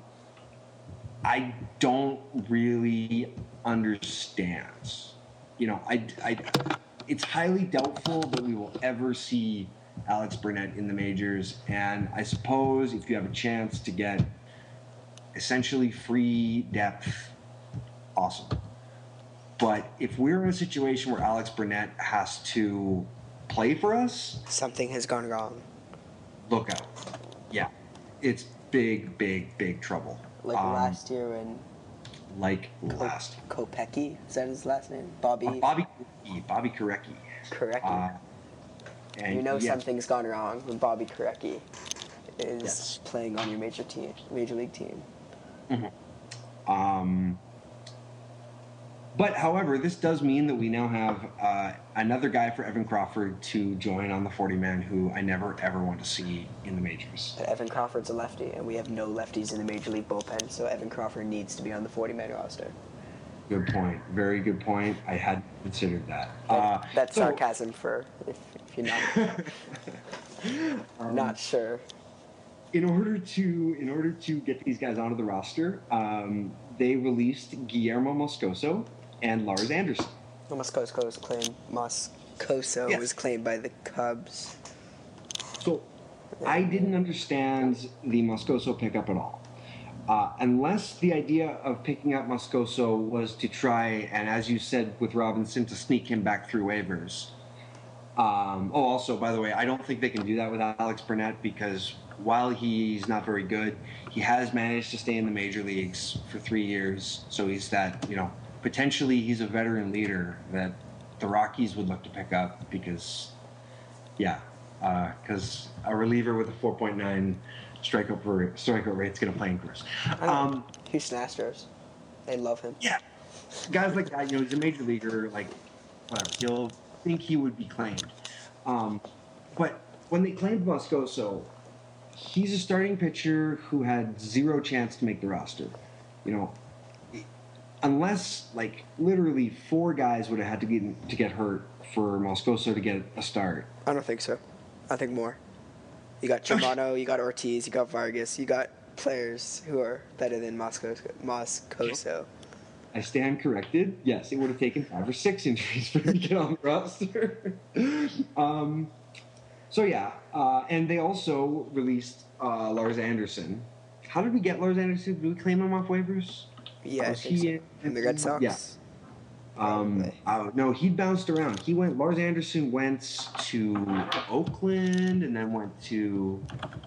I don't really understand. You know, I, I, it's highly doubtful that we will ever see Alex Burnett in the majors. And I suppose if you have a chance to get essentially free depth, awesome. But if we're in a situation where Alex Burnett has to play for us, Something has gone wrong. look out. Yeah. It's big, big, big trouble. Like Um, last year when Like Ko- last. Kopecky, is that his last name? Bobby Uh, Bobby Korecki, Bobby Korecki. Korecki. Uh, and you know yes, something's gone wrong when Bobby Korecki is Yes. playing on your major team, major league team. Um, but however, this does mean that we now have uh, another guy for Evan Crawford to join on the forty-man who I never ever want to see in the majors. But Evan Crawford's a lefty, and we have no lefties in the major league bullpen, so Evan Crawford needs to be on the forty-man roster. Good point. Very good point. I hadn't considered that. That- Uh, that's so- sarcasm for if, if you're not not sure. in order to in order to get these guys onto the roster, um, they released Guillermo Moscoso and Lars Anderson. Well, Moscoso's claim Mos Koso Yes. was claimed by the Cubs. So I didn't understand the Moscoso pickup at all. Uh, unless the idea of picking up Moscoso was to try, and as you said with Robinson, to sneak him back through waivers. Um, oh, also, by the way, I don't think they can do that with Alex Burnett because while he's not very good, he has managed to stay in the major leagues for three years. So he's that, you know, potentially he's a veteran leader that the Rockies would look to pick up because, yeah, because uh, a reliever with a four point nine strikeout rate, strikeout rate is going to play in Coors. Um, Houston Astros, they love him. Yeah, guys like that, you know, he's a major leaguer, like whatever. He'll think he would be claimed. Um, but when they claimed Moscoso, he's a starting pitcher who had zero chance to make the roster. You know, unless like literally four guys would have had to get to get hurt for Moscoso to get a start. I don't think so. I think more. You got Germano, you got Ortiz, you got Vargas, you got players who are better than Moscoso. Moscoso. I stand corrected. Yes, it would have taken five or six injuries for him to get on the roster. um, so yeah, uh, and they also released uh, Lars Anderson. How did we get Lars Anderson? Did we claim him off waivers? Yeah, was I think he so. in, in the Red Sox. Yeah. Um, uh, no, he bounced around. He went. Lars Anderson went to Oakland and then went to.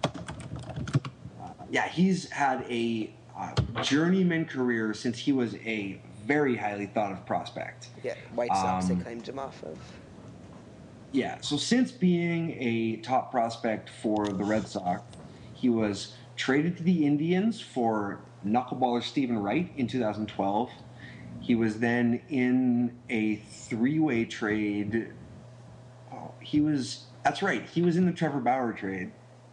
Uh, yeah, he's had a uh, journeyman career since he was a very highly thought of prospect. Yeah, White Sox. Um, they claimed him off of. Yeah, so since being a top prospect for the Red Sox, he was traded to the Indians for knuckleballer Stephen Wright in two thousand twelve. He was then in a three-way trade. Oh, he was, that's right, he was in the Trevor Bauer trade,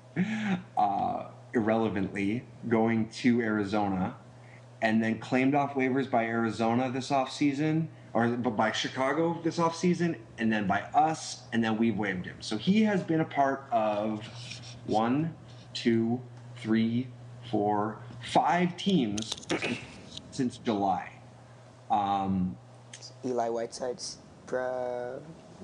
uh, irrelevantly, going to Arizona, and then claimed off waivers by Arizona this offseason, or by Chicago this offseason, and then by us, and then we've waived him. So he has been a part of one, two, three, four, five teams since July. Um, Eli Whiteside's bro.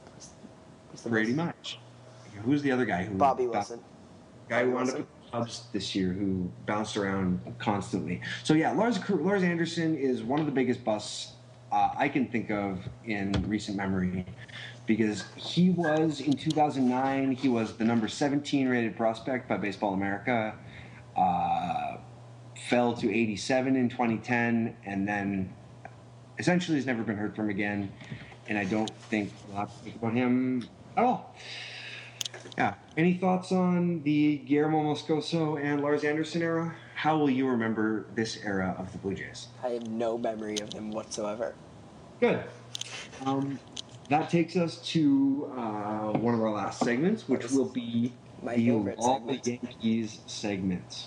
pretty much. Who's the other guy who? Bobby Wilson. Guy who wound up with the Cubs this year, who bounced around constantly. So yeah, Lars Lars Anderson is one of the biggest busts uh, I can think of in recent memory, because he was in two thousand nine. He was the number seventeen rated prospect by Baseball America. Uh, fell to eighty-seven in twenty ten, and then essentially has never been heard from again. And I don't think we'll have to think about him at all. Yeah. Any thoughts on the Guillermo Moscoso and Lars Anderson era? How will you remember this era of the Blue Jays? I have no memory of them whatsoever. Good. Um, that takes us to uh, one of our last segments, which will be My the favorite All the segment. Yankees segment.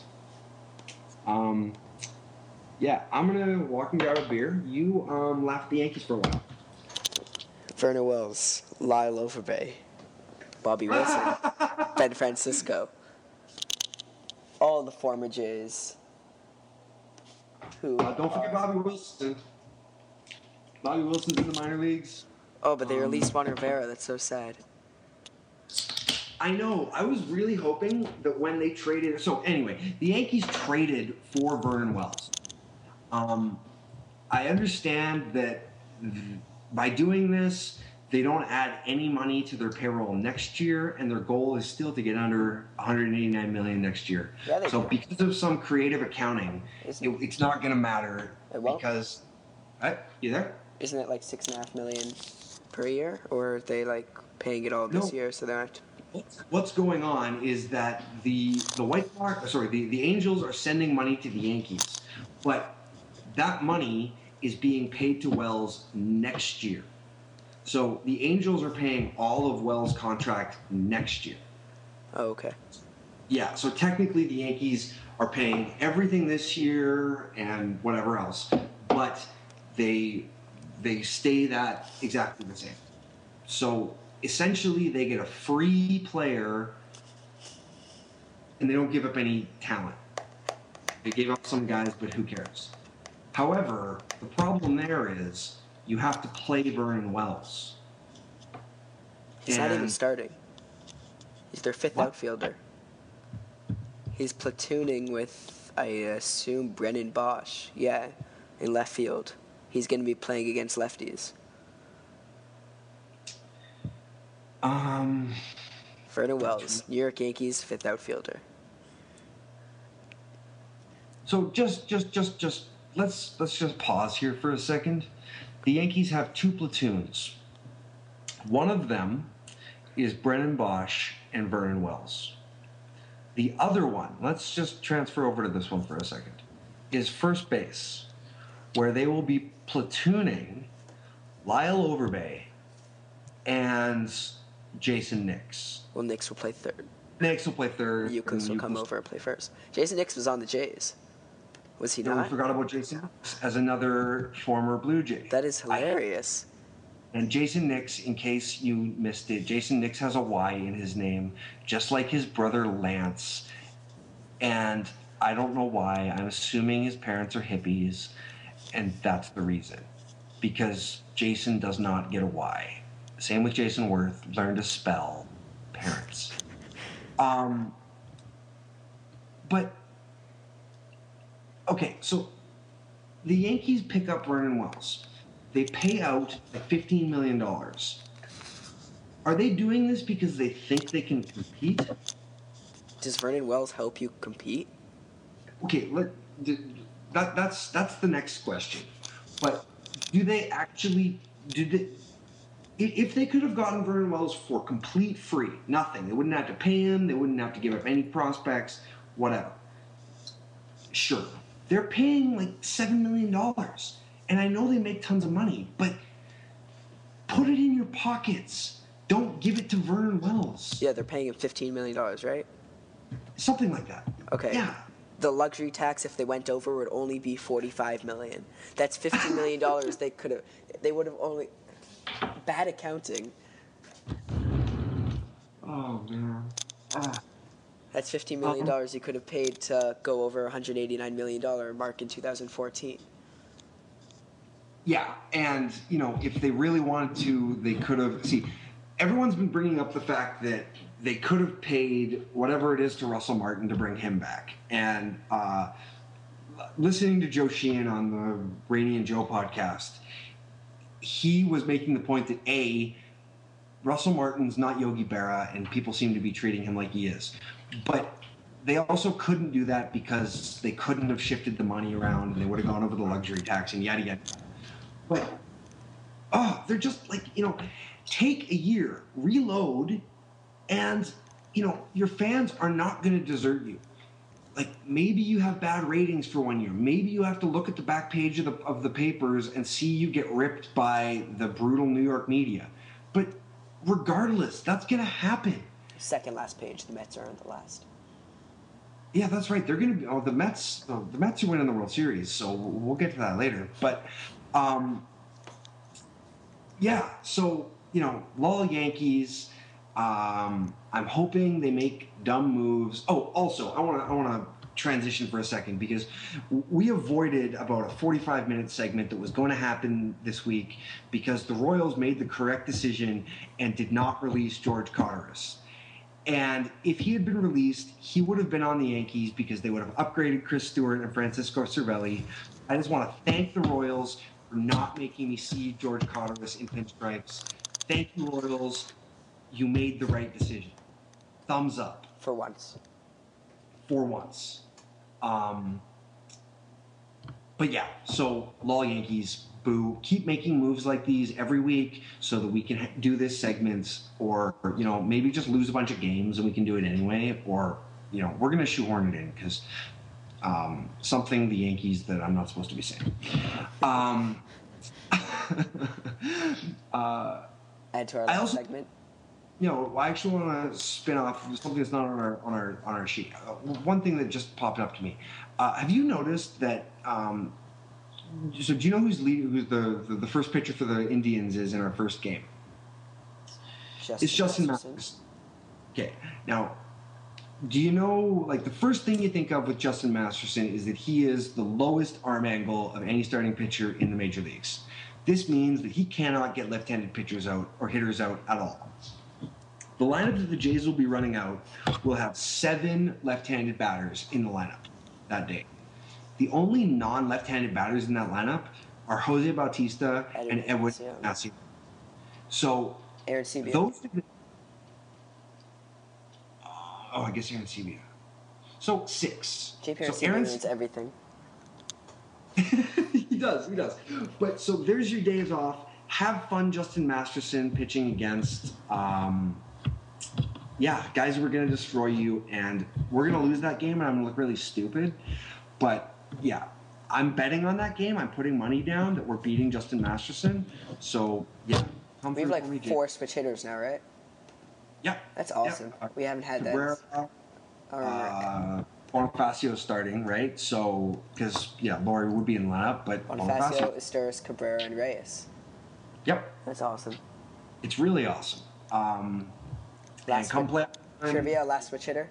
Um, yeah, I'm gonna walk and grab a beer. You um, laugh at the Yankees for a while. Vernon Wells, Lyle Overbay, Bobby Wilson, Ben Francisco. All the former Jays. Who? Uh, don't forget are- Bobby Wilson. Bobby Wilson's in the minor leagues. Oh, but they um, released Juan Rivera. That's so sad. I know. I was really hoping that when they traded. So anyway, the Yankees traded for Vernon Wells. Um, I understand that th- by doing this, they don't add any money to their payroll next year, and their goal is still to get under one hundred eighty-nine million dollars next year. Yeah, they so do. because of some creative accounting, Isn't it, it's not going to matter It won't? because. Right? You there? Isn't it like six and a half million per year, or are they like paying it all this No. year? So they don't have to. What's- What's going on is that the the White Sox, sorry, the, the Angels are sending money to the Yankees, but that money is being paid to Wells next year. So the Angels are paying all of Wells' contract next year. Oh, okay. Yeah, so technically the Yankees are paying everything this year and whatever else, but they they stay that exactly the same. So essentially they get a free player and they don't give up any talent. They gave up some guys, but who cares? However, the problem there is you have to play Vernon Wells. He's and, not even starting. He's their fifth What? outfielder. He's platooning with, I assume, Brennan Bosch. Yeah, in left field. He's going to be playing against lefties. Um, Vernon Wells, New York Yankees fifth outfielder. so just, just, just, just let's let's just pause here for a second. The Yankees have two platoons. One of them is Brennan Bosch and Vernon Wells. The other one, let's just transfer over to this one for a second, is first base, where they will be platooning Lyle Overbay and Jason Nix. Well, Nix will play third. Nix will play third. Euclid will come over and play first. Jason Nix was on the Jays. Was he No, not? we forgot about Jason Nix as another former Blue Jay. That is hilarious. I, and Jason Nix, in case you missed it, Jason Nix has a Y in his name, just like his brother Lance. And I don't know why. I'm assuming his parents are hippies, and that's the reason. Because Jason does not get a Y. Same with Jason Worth. Learn to spell parents. Um, but, okay, so the Yankees pick up Vernon Wells. They pay out fifteen million dollars. Are they doing this because they think they can compete? Does Vernon Wells help you compete? Okay, let, that, that's, that's the next question. But do they actually, do they, if they could have gotten Vernon Wells for complete free, nothing, they wouldn't have to pay him, they wouldn't have to give up any prospects, whatever. Sure, they're paying like seven million dollars. And I know they make tons of money, but put it in your pockets. Don't give it to Vernon Wells. Yeah, they're paying him fifteen million dollars, right? Something like that. Okay. Yeah. The luxury tax, if they went over, would only be forty-five million dollars. That's fifteen million dollars they could have, they would have only, bad accounting. Oh, man. Ah. That's fifteen million dollars you could have paid to go over one hundred eighty-nine million dollars mark in two thousand fourteen. Yeah, and, you know, if they really wanted to, they could have... See, everyone's been bringing up the fact that they could have paid whatever it is to Russell Martin to bring him back. And uh, listening to Joe Sheehan on the Rainey and Joe podcast, he was making the point that, A, Russell Martin's not Yogi Berra, and people seem to be treating him like he is. But they also couldn't do that because they couldn't have shifted the money around, and they would have gone over the luxury tax and yada yada. But, oh, they're just like, you know, take a year, reload, and, you know, your fans are not going to desert you. Like, maybe you have bad ratings for one year. Maybe you have to look at the back page of the, of the papers and see you get ripped by the brutal New York media. But regardless, that's going to happen. Second last page, the Mets are on the last. Yeah, that's right. They're going to be. Oh, the Mets. Oh, the Mets are winning the World Series, so we'll get to that later. But, um, yeah. So you know, lol Yankees. Um, I'm hoping they make dumb moves. Oh, also, I want to. I want to transition for a second because we avoided about a forty-five minute segment that was going to happen this week because the Royals made the correct decision and did not release George Cotteris. And if he had been released, he would have been on the Yankees because they would have upgraded Chris Stewart and Francisco Cervelli. I just want to thank the Royals for not making me see George Cotteris in pinstripes. Thank you, Royals. You made the right decision. Thumbs up. For once. For once. Um, but yeah, so lol Yankees. Boo. Keep making moves like these every week so that we can ha- do this segment, or, you know, maybe just lose a bunch of games and we can do it anyway, or, you know, we're going to shoehorn it in because um, something the Yankees that I'm not supposed to be saying. Um, uh, Add to our I last also, segment. You know, I actually want to spin off something that's not on our on our on our sheet. Uh, one thing that just popped up to me. Uh, have you noticed that? Um, So do you know who's lead, who's the, the the first pitcher for the Indians is in our first game? Justin It's Justin Masterson. Masterson. Okay. Now, do you know, like, the first thing you think of with Justin Masterson is that he is the lowest arm angle of any starting pitcher in the major leagues. This means that he cannot get left-handed pitchers out or hitters out at all. the lineup that the Jays will be running out will have seven left-handed batters in the lineup that day. The only non-left-handed batters in that lineup are Jose Bautista Edwin and Edwin Encarnacion. Encarnacion. So Aaron Sebia. those. Oh, I guess Aaron Sebia. So six. J P. Aaron so Sebia Aaron means everything. he does, he does. But so there's your days off. Have fun, Justin Masterson pitching against, um, yeah, guys who are going to destroy you, and we're going to lose that game, and I'm going to look really stupid. But yeah, I'm betting on that game. I'm putting money down that we're beating Justin Masterson. So yeah, come We have through for me, like Jay. four switch hitters now, right? Yeah, That's awesome. Yeah. We haven't had that. Cabrera, I don't remember. uh, Bonifacio starting, right? So, because, yeah, Laurie would be in the lineup, but Bonifacio, Esteros, Cabrera, and Reyes. Yep. That's awesome. It's really awesome. Um, and Last come play. Trivia, last switch hitter.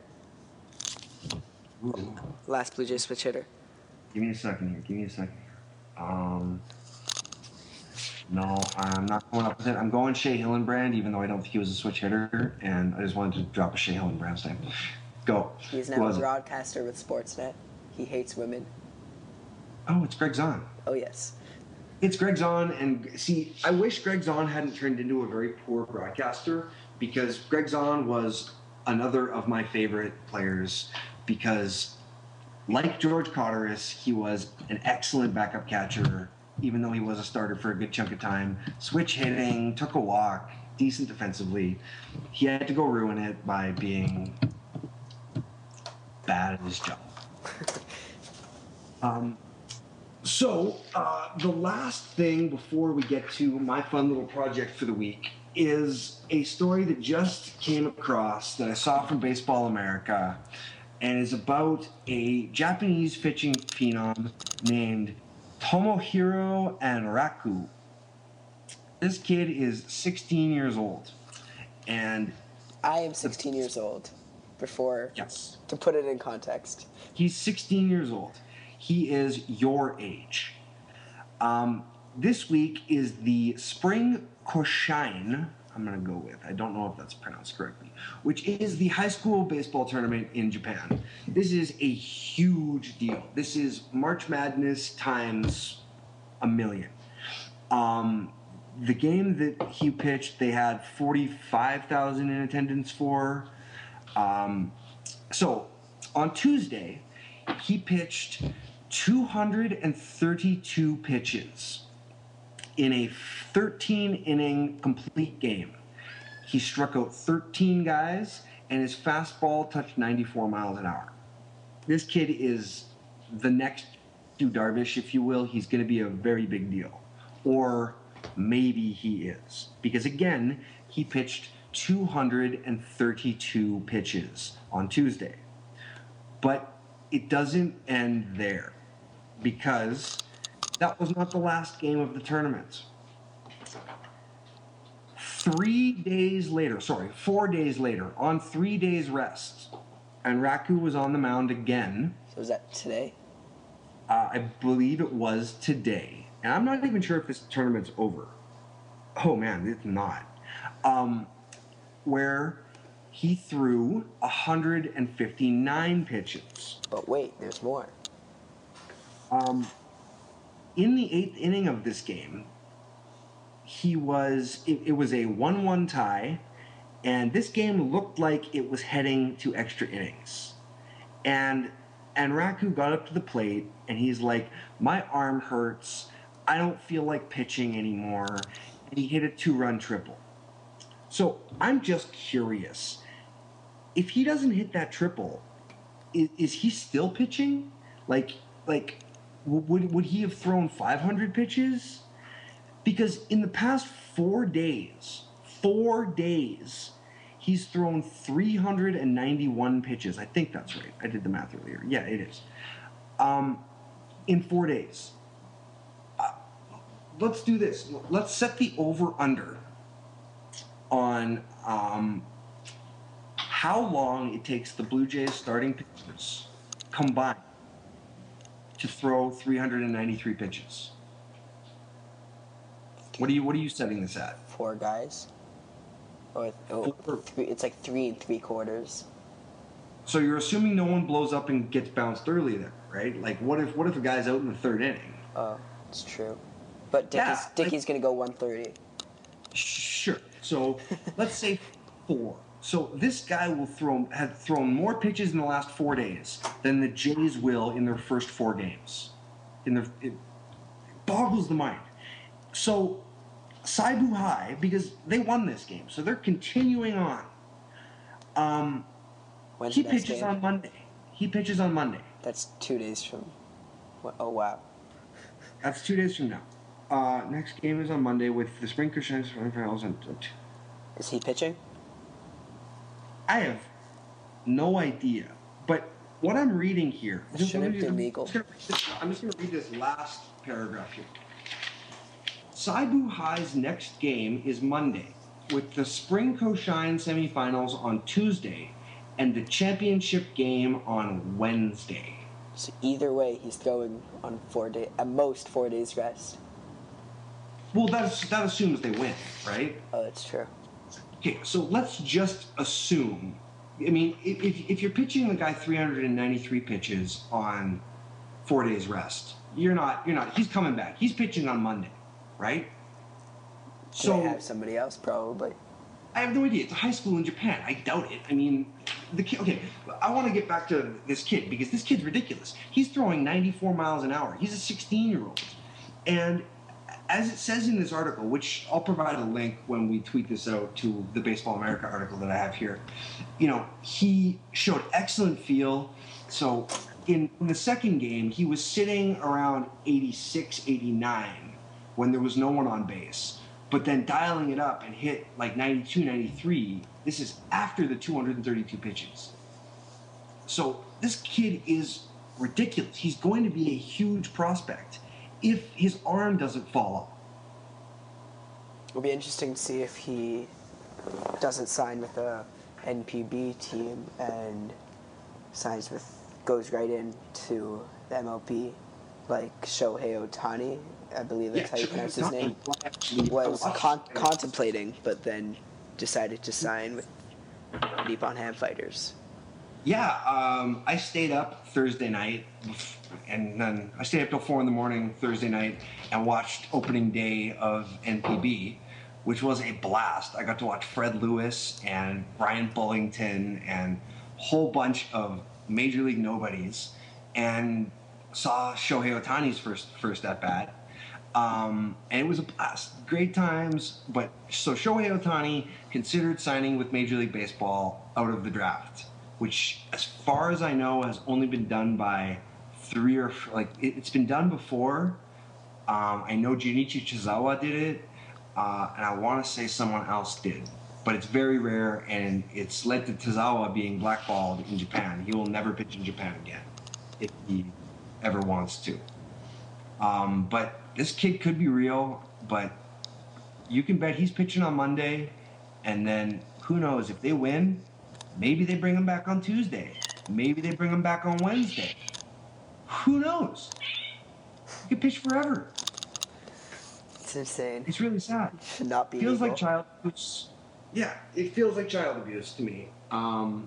Ooh. Last Blue Jay switch hitter. Give me a second here. Give me a second. Um, no, I'm not going up with it. I'm going Shea Hillenbrand, even though I don't think he was a switch hitter, and I just wanted to drop a Shea Hillenbrand's name. Go. He's Who now a was it? broadcaster with Sportsnet. He hates women. Oh, it's Greg Zahn. Oh, yes. It's Greg Zahn, and see, I wish Greg Zahn hadn't turned into a very poor broadcaster, because Greg Zahn was another of my favorite players, because like George Cotteris, he was an excellent backup catcher, even though he was a starter for a good chunk of time. Switch hitting, took a walk, decent defensively. He had to go ruin it by being bad at his job. um, so, uh, the last thing before we get to my fun little project for the week is a story that just came across that I saw from Baseball America, and is about a Japanese pitching phenom named Tomohiro Anraku. This kid is sixteen years old, and I am sixteen years old. Before, yes, to put it in context. he's sixteen years old. He is your age. Um, this week is the Spring Koshien, I'm going to go with, I don't know if that's pronounced correctly, which is the high school baseball tournament in Japan. This is a huge deal. This is March Madness times a million. Um, the game that he pitched, they had forty-five thousand in attendance for. Um, so, on Tuesday, he pitched two hundred thirty-two pitches in a thirteen inning complete game. He struck out thirteen guys, and his fastball touched ninety-four miles an hour. This kid is the next Yu Darvish, if you will. He's going to be a very big deal. Or maybe he is. Because again, he pitched two hundred thirty-two pitches on Tuesday. But it doesn't end there, because that was not the last game of the tournament. Three days later, sorry, four days later, on three days rest, Anraku was on the mound again. So is that today? Uh, I believe it was today. And I'm not even sure if this tournament's over. Oh man, it's not. Um, where he threw one hundred fifty-nine pitches. But wait, there's more. Um, in the eighth inning of this game, he was, it, it was a one one tie, and this game looked like it was heading to extra innings. And Anraku got up to the plate, and he's like, my arm hurts, I don't feel like pitching anymore, and he hit a two-run triple. So I'm just curious, if he doesn't hit that triple, is, is he still pitching? Like, like, would would he have thrown five hundred pitches? Because in the past four days, four days, he's thrown three hundred ninety-one pitches. I think that's right. I did the math earlier. Yeah, it is. Um, in four days. Uh, let's do this. Let's set the over-under on um, how long it takes the Blue Jays starting pitchers combined to throw three hundred ninety-three pitches. What are you What are you setting this at? Four guys. Or oh, Four. three, it's like three and three quarters. So you're assuming no one blows up and gets bounced early there, right? Like, what if what if a guy's out in the third inning? Oh, it's true. But Dickey's, Yeah, Dickey's going to go one thirty. Sure. So let's say four. So this guy will throw have thrown more pitches in the last four days than the Jays will in their first four games. In their, it boggles the mind. So Saibu High, because they won this game, so they're continuing on. Um, When's he the next pitches game? on Monday. He pitches on Monday. That's two days from. Oh wow. That's two days from now. Uh, next game is on Monday with the Spring Cushions finals. On, Is he pitching? I have no idea, but what I'm reading here. It just- shouldn't let me be just- legal. I'm just gonna read this- I'm just going to read this last paragraph here. Saibu High's next game is Monday, with the Spring Koshine semifinals on Tuesday, and the championship game on Wednesday. So either way, he's throwing on four day at most four days rest. Well, that's, that assumes they win, right? Oh, that's true. Okay, so let's just assume. I mean, if, if, if you're pitching the guy three hundred ninety-three pitches on four days rest, you're not. You're not. He's coming back. He's pitching on Monday, right? So So they have somebody else probably. I have no idea. It's a high school in Japan. I doubt it. I mean, the kid. Okay, I want to get back to this kid because this kid's ridiculous. He's throwing ninety-four miles an hour. He's a sixteen-year-old, and as it says in this article, which I'll provide a link when we tweet this out to the Baseball America article that I have here, you know, he showed excellent feel. So in, in the second game, he was sitting around eighty-six, eighty-nine when there was no one on base. But then dialing it up and hit like ninety-two, ninety-three, this is after the two hundred thirty-two pitches. So this kid is ridiculous. He's going to be a huge prospect if his arm doesn't fall off. It'll be interesting to see if he doesn't sign with a N P B team and signs with goes right into the M L B, like Shohei Ohtani. I believe that's Yeah, how you Shohei pronounce his name. Ohtani Was was con- contemplating, but then decided to sign with Nippon Ham Fighters. Yeah, um, I stayed up Thursday night, and then I stayed up till four in the morning Thursday night and watched opening day of N P B, which was a blast. I got to watch Fred Lewis and Brian Bullington and a whole bunch of Major League nobodies, and saw Shohei Ohtani's first first at bat. Um, and it was a blast. Great times. But so Shohei Ohtani considered signing with Major League Baseball out of the draft, which, as far as I know, has only been done by three or like it, it's been done before. Um, I know Junichi Chizawa did it, uh, and I want to say someone else did, but it's very rare, and it's led to Chizawa being blackballed in Japan. He will never pitch in Japan again if he ever wants to. Um, but this kid could be real, but you can bet he's pitching on Monday, and then who knows if they win. Maybe they bring him back on Tuesday. Maybe they bring him back on Wednesday. Who knows? He could pitch forever. It's insane. It's really sad. Should not be Feels legal. like child abuse. Yeah, it feels like child abuse to me. Um,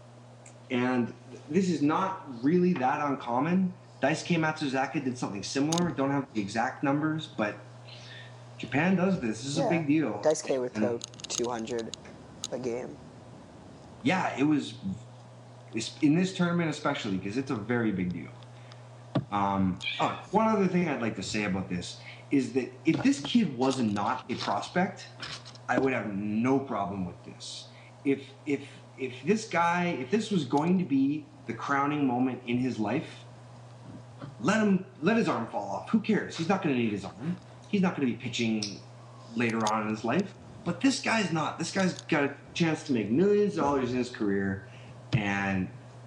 and this is not really that uncommon. Daisuke Matsuzaka did something similar. Don't have the exact numbers, but Japan does this. This is Yeah. a big deal. Daisuke would And- throw two hundred a game. Yeah, it was it's- in this tournament especially because it's a very big deal. Um, oh, one other thing I'd like to say about this is that if this kid was not a prospect, I would have no problem with this. If if if this guy, if this was going to be the crowning moment in his life, let him let his arm fall off. Who cares? He's not going to need his arm. He's not going to be pitching later on in his life. But this guy's not. This guy's got a chance to make millions of dollars in his career, and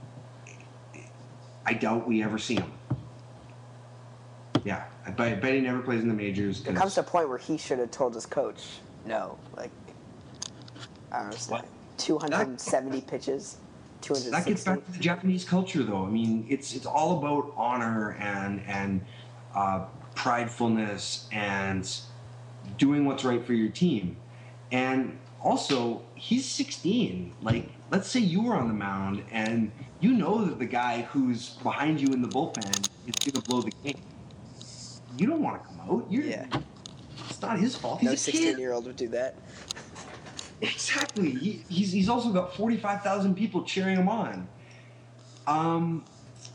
I doubt we ever see him. Yeah, I bet, I bet he never plays in the majors. There comes a point where he should have told his coach, no, like, I don't know, What? two hundred seventy pitches, two hundred sixty. That gets back to the Japanese culture, though. I mean, it's it's all about honor and and uh, pridefulness and doing what's right for your team. And also, he's sixteen. Like, let's say you were on the mound and you know that the guy who's behind you in the bullpen is going to blow the game. You don't want to come out. You're, Yeah. It's not his fault. He's No a kid. sixteen-year-old would do that. Exactly. He, he's he's also got forty-five thousand people cheering him on. Um.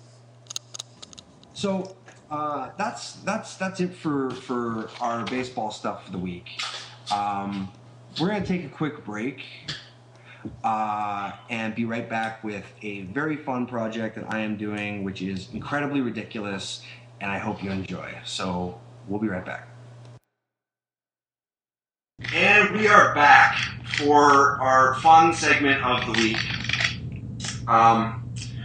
So uh, that's that's that's it for for our baseball stuff for the week. Um, we're gonna take a quick break uh, and be right back with a very fun project that I am doing, which is incredibly ridiculous, and I hope you enjoy. So we'll be right back. And we are back for our fun segment of the week. Um,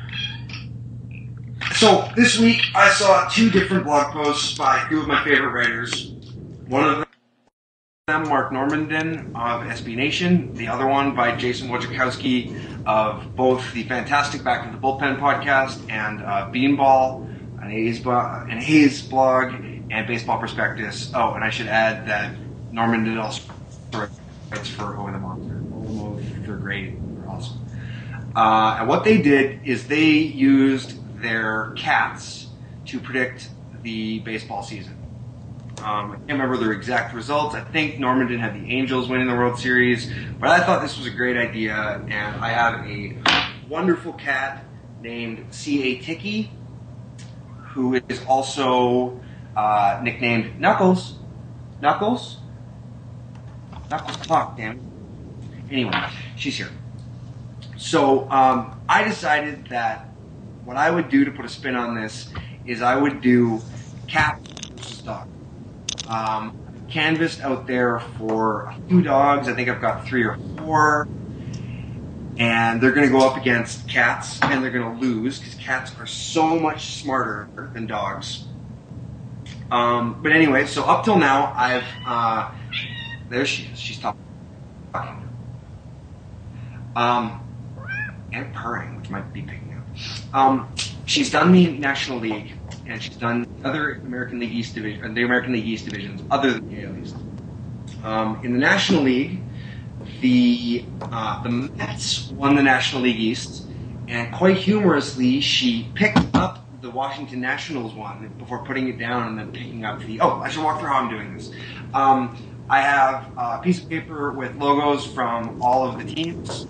so this week I saw two different blog posts by two of my favorite writers. One of them, Mark Normandin of S B Nation. The other one by Jason Wojciechowski of both the fantastic Back of the Bullpen podcast and uh, Beanball, an A's, bo- an A's blog, and Baseball Prospectus. Oh, and I should add that Norman did also writes for Over the Monster. Both, they're great. They're awesome. Uh, and what they did is they used their cats to predict the baseball season. Um, I can't remember their exact results. I think Normandin had the Angels winning the World Series, but I thought this was a great idea, and I have a wonderful cat named C A Tiki, who is also uh, nicknamed Knuckles. Knuckles? Knuckles talk, damn it. Anyway, she's here. So um, I decided that what I would do to put a spin on this is I would do cat versus dog. Um, canvassed out there for a few dogs. I think I've got three or four. And they're going to go up against cats, and they're going to lose because cats are so much smarter than dogs. Um, but anyway, so up till now, I've... Uh, there she is. She's talking. Um, and purring, which might be picking up. Um, she's done the National League, and she's done other American League East division, the American League East divisions, other than the A L East. Um, in the National League, the uh, the Mets won the National League East, and quite humorously, she picked up the Washington Nationals one before putting it down and then picking up the. Oh, I should walk through how I'm doing this. Um, I have a piece of paper with logos from all of the teams.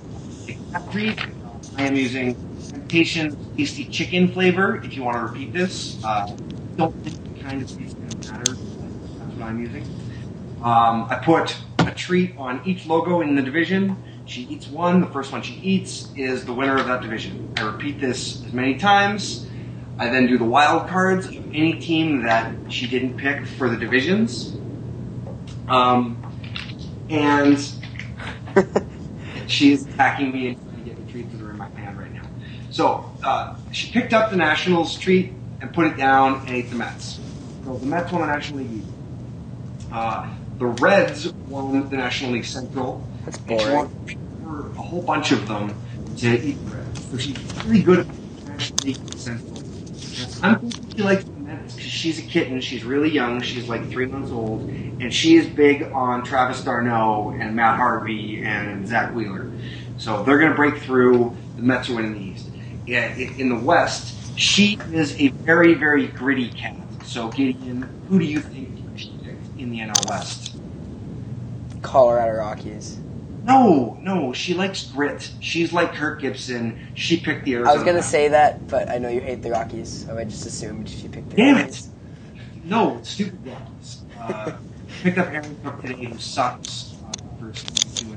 I am using Temptation Tasty Chicken flavor. If you want to repeat this, uh, don't think the kind of taste that matters. That's what I'm using. Um, I put a treat on each logo in the division. She eats one. The first one she eats is the winner of that division. I repeat this as many times. I then do the wild cards of any team that she didn't pick for the divisions. Um, and she's attacking me and trying to get the treats that are in my hand right now. So uh, she picked up the Nationals treat and put it down and ate the Mets. So the Mets won the National League. Uh, the Reds won the National League Central. That's boring. And she won a whole bunch of them to eat the Reds. So she's really good at the National League Central. I'm thinking she likes the Mets because she's a kitten. She's really young. She's like three months old. And she is big on Travis d'Arnaud and Matt Harvey and Zach Wheeler. So they're going to break through. The Mets are winning the East. Yeah, in the West, she is a very, very gritty cat. So Gideon, who do you think she picked in the N L West? Colorado Rockies. No, no, she likes grit. She's like Kirk Gibson. She picked the Arizona. I was gonna say that, but I know you hate the Rockies, so I just assumed she picked the Damn Rockies. it! No, stupid Rockies. Uh, picked up Aaron Cook today, who sucks. Uh, first two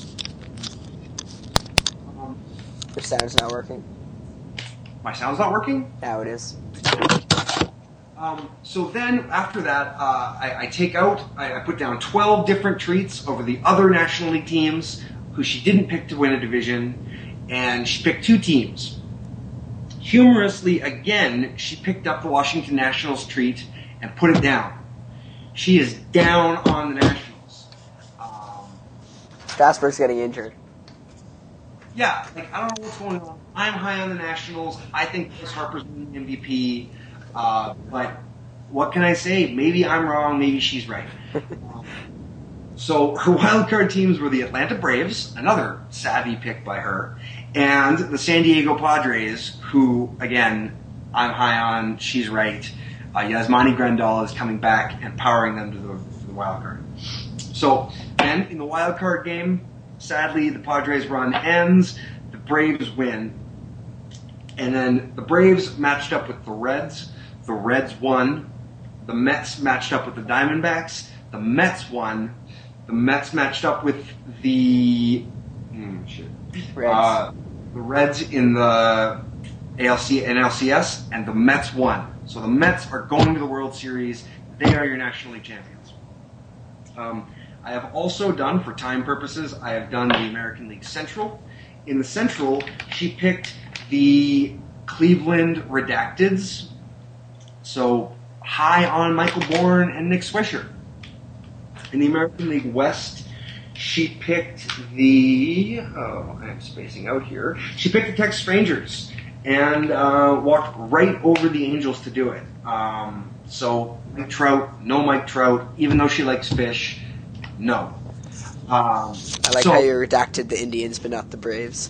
um, Your sound's not working. My sound's not working? Now it is. Um, so then, after that, uh, I, I take out, I, I put down twelve different treats over the other National League teams who she didn't pick to win a division, and she picked two teams. Humorously, again, she picked up the Washington Nationals treat and put it down. She is down on the Nationals. Um, Strasburg's getting injured. yeah, like, I don't know what's going on. I'm high on the Nationals. I think Bryce Harper's winning M V P. Uh, but what can I say? Maybe I'm wrong. Maybe she's right. um, so her wild card teams were the Atlanta Braves, another savvy pick by her, and the San Diego Padres, who, again, I'm high on. She's right. Uh, Yasmani Grandal is coming back and powering them to the, to the wild card. So, then in the wild card game, sadly, the Padres run ends. The Braves win. And then the Braves matched up with the Reds. The Reds won. The Mets matched up with the Diamondbacks. The Mets won. The Mets matched up with the hmm, shit, Reds. Uh, the Reds in the A L C N L C S, and the Mets won. So the Mets are going to the World Series. They are your National League champions. Um, I have also done, for time purposes, I have done the American League Central. In the Central, she picked the Cleveland Redacteds. So high on Michael Bourne and Nick Swisher. In the American League West, she picked the, oh, I'm spacing out here. She picked the Texas Rangers and uh, walked right over the Angels to do it. Um, so Mike Trout, no Mike Trout, even though she likes fish, no. Um, I like so, how you redacted the Indians but not the Braves.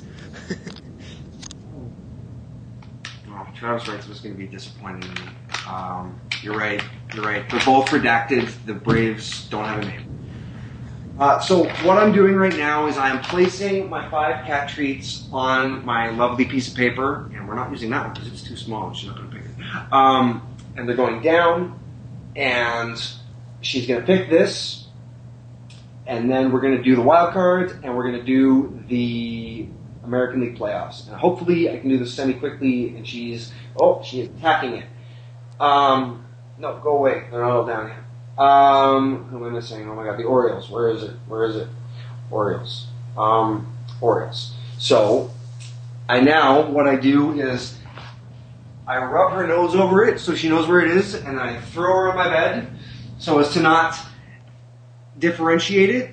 oh, Travis Wright's was going to be disappointing in me. Um, you're right, you're right. They're both redacted. The Braves don't have a name. Uh, so what I'm doing right now is I'm placing my five cat treats on my lovely piece of paper, and we're not using that one because it's too small and she's not going to pick it. Um, and they're going down, and she's going to pick this, and then we're going to do the wild cards, and we're going to do the American League playoffs. And hopefully I can do this semi-quickly, and she's, oh, she is attacking it. Um, no, go away. They're not all down here. Um, who am I missing? Oh my god, the Orioles. Where is it? Where is it? Orioles. Um, Orioles. So, I now, what I do is, I rub her nose over it so she knows where it is, and I throw her on my bed so as to not differentiate it.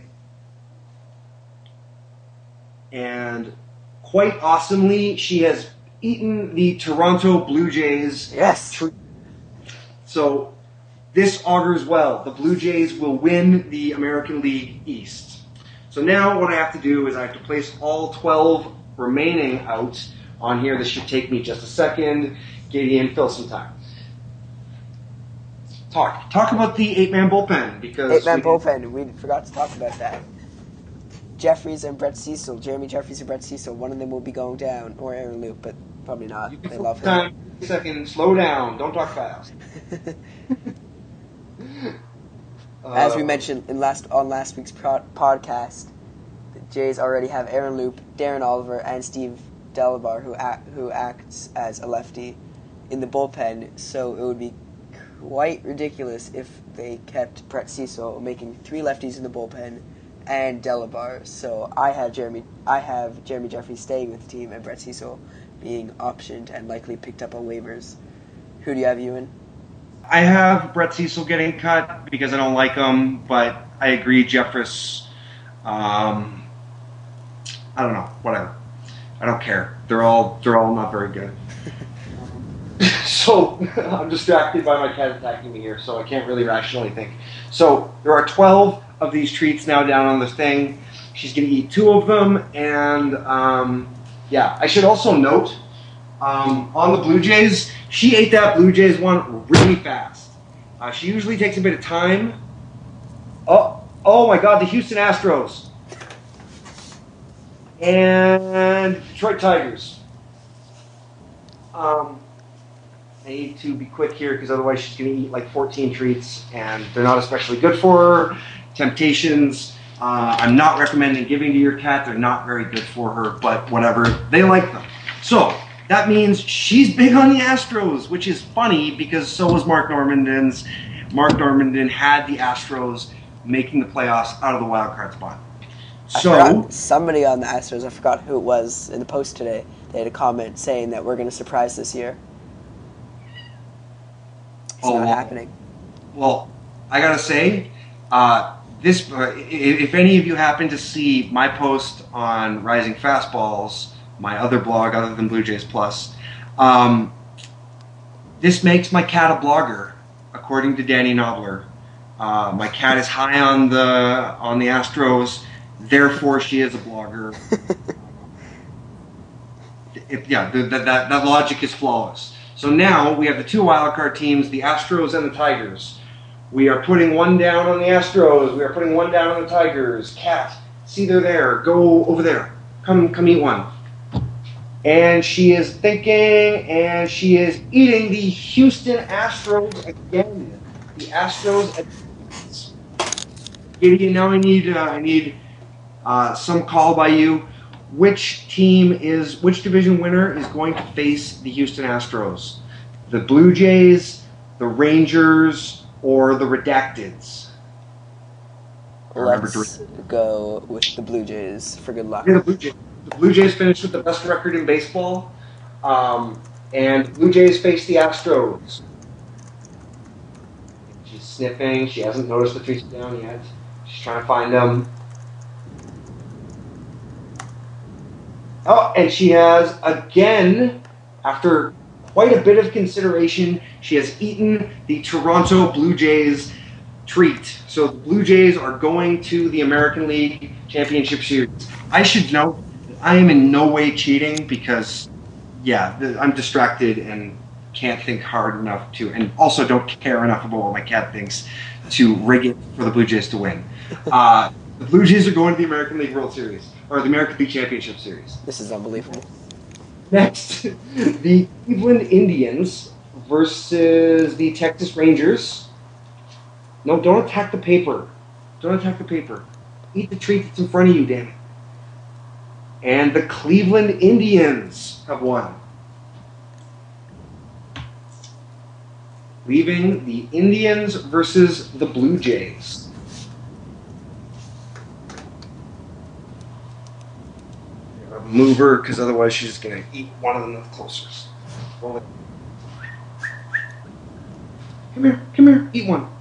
And quite awesomely, she has eaten the Toronto Blue Jays. Yes. Treat. So, this augurs well. The Blue Jays will win the American League East. So now what I have to do is I have to place all twelve remaining out on here. This should take me just a second. Gideon, fill some time. Talk. Talk about the eight-man bullpen. because Eight-man we bullpen. We forgot to talk about that. Jeffries and Brett Cecil. Jeremy Jeffries and Brett Cecil. One of them will be going down. Or Aaron Loup, but probably not. You can They fill love him. time. A second. Slow down. Don't talk fast. As we Uh, mentioned in last on last week's pro- podcast, the Jays already have Aaron Loup, Darren Oliver, and Steve Delabar, who act, who acts as a lefty, in the bullpen. So it would be quite ridiculous if they kept Brett Cecil, making three lefties in the bullpen, and Delabar. So I have Jeremy, I have Jeremy Jeffries staying with the team, and Brett Cecil being optioned and likely picked up on waivers. Who do you have, Ewan? I have Brett Cecil getting cut because I don't like him, but I agree, Jeffress. Um, I don't know, whatever. I don't care. They're all they're all not very good. So I'm distracted by my cat attacking me here, so I can't really rationally think. So there are twelve of these treats now down on the thing. She's going to eat two of them, and um, yeah, I should also note. Um, on the Blue Jays, she ate that Blue Jays one really fast. Uh, she usually takes a bit of time. Oh, oh my God, the Houston Astros and Detroit Tigers. Um, I need to be quick here because otherwise she's going to eat like fourteen treats, and they're not especially good for her. Temptations. Uh, I'm not recommending giving to your cat. They're not very good for her, but whatever. They like them. So. That means she's big on the Astros, which is funny because so was Mark Normanden's. Mark Normanden had the Astros making the playoffs out of the wild card spot. So I forgot somebody on the Astros, I forgot who it was, in the post today, they had a comment saying that we're going to surprise this year. It's oh, not well, happening. Well, I gotta say, uh, this uh, if any of you happen to see my post on Rising Fastballs, my other blog other than Blue Jays Plus, um, this makes my cat a blogger, according to Danny Knobler. Uh, my cat is high on the on the Astros, therefore she is a blogger. It, yeah, the, that, that that logic is flawless. So now we have the two wildcard teams, the Astros and the Tigers. We are putting one down on the Astros. We are putting one down on the Tigers. Cat, see they're there. Go over there. Come, come eat one. And she is thinking, and she is eating the Houston Astros again. The Astros. Gideon, now I need, uh, I need uh, some call by you. Which team is, which division winner is going to face the Houston Astros? The Blue Jays, the Rangers, or the Redacteds? Let's go with the Blue Jays for good luck. Yeah, the Blue Jays. The Blue Jays finished with the best record in baseball, um, and the Blue Jays face the Astros. She's sniffing. She hasn't noticed the trees down yet. She's trying to find them. Oh, and she has, again, after quite a bit of consideration, she has eaten the Toronto Blue Jays treat. So the Blue Jays are going to the American League Championship Series. I should note that I am in no way cheating because, yeah, I'm distracted and can't think hard enough to, and also don't care enough about what my cat thinks to rig it for the Blue Jays to win. Uh, the Blue Jays are going to the American League World Series, or the American League Championship Series. This is unbelievable. Next, the Cleveland Indians versus the Texas Rangers. No, don't attack the paper. Don't attack the paper. Eat the treat that's in front of you, damn it. And the Cleveland Indians have won. Leaving the Indians versus the Blue Jays. Move her, because otherwise she's just going to eat one of them that's closest. Come here, come here, eat one.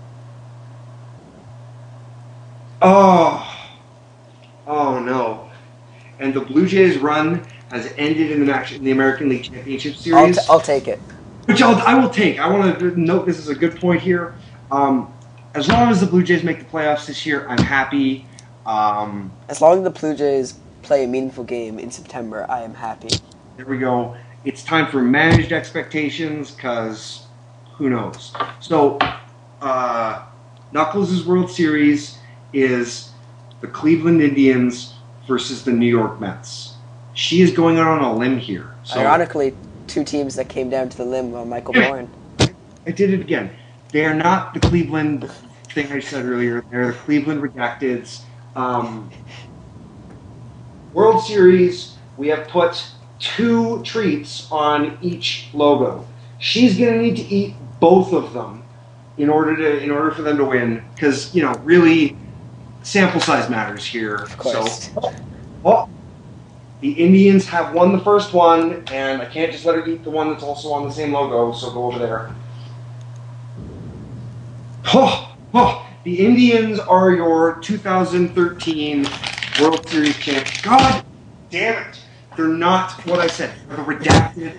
Oh, oh no. And the Blue Jays run has ended in the, in the American League Championship Series. I'll, t- I'll take it. Which I'll, I will take. I want to note this is a good point here. Um, as long as the Blue Jays make the playoffs this year, I'm happy. Um, as long as the Blue Jays play a meaningful game in September, I am happy. There we go. It's time for managed expectations, because who knows? So, uh, Knuckles' World Series is the Cleveland Indians versus the New York Mets. She is going out on a limb here. So, ironically, two teams that came down to the limb on Michael Bourne. I did it again. They are not the Cleveland thing I said earlier. They're the Cleveland Redacteds. Um, World Series, we have put two treats on each logo. She's going to need to eat both of them in order to in order for them to win, because, you know, really sample size matters here. Of course. So, oh, the Indians have won the first one, and I can't just let her eat the one that's also on the same logo, so go over there. Oh, oh, the Indians are your two thousand thirteen World Series champions. God damn it. They're not what I said. They're redacted.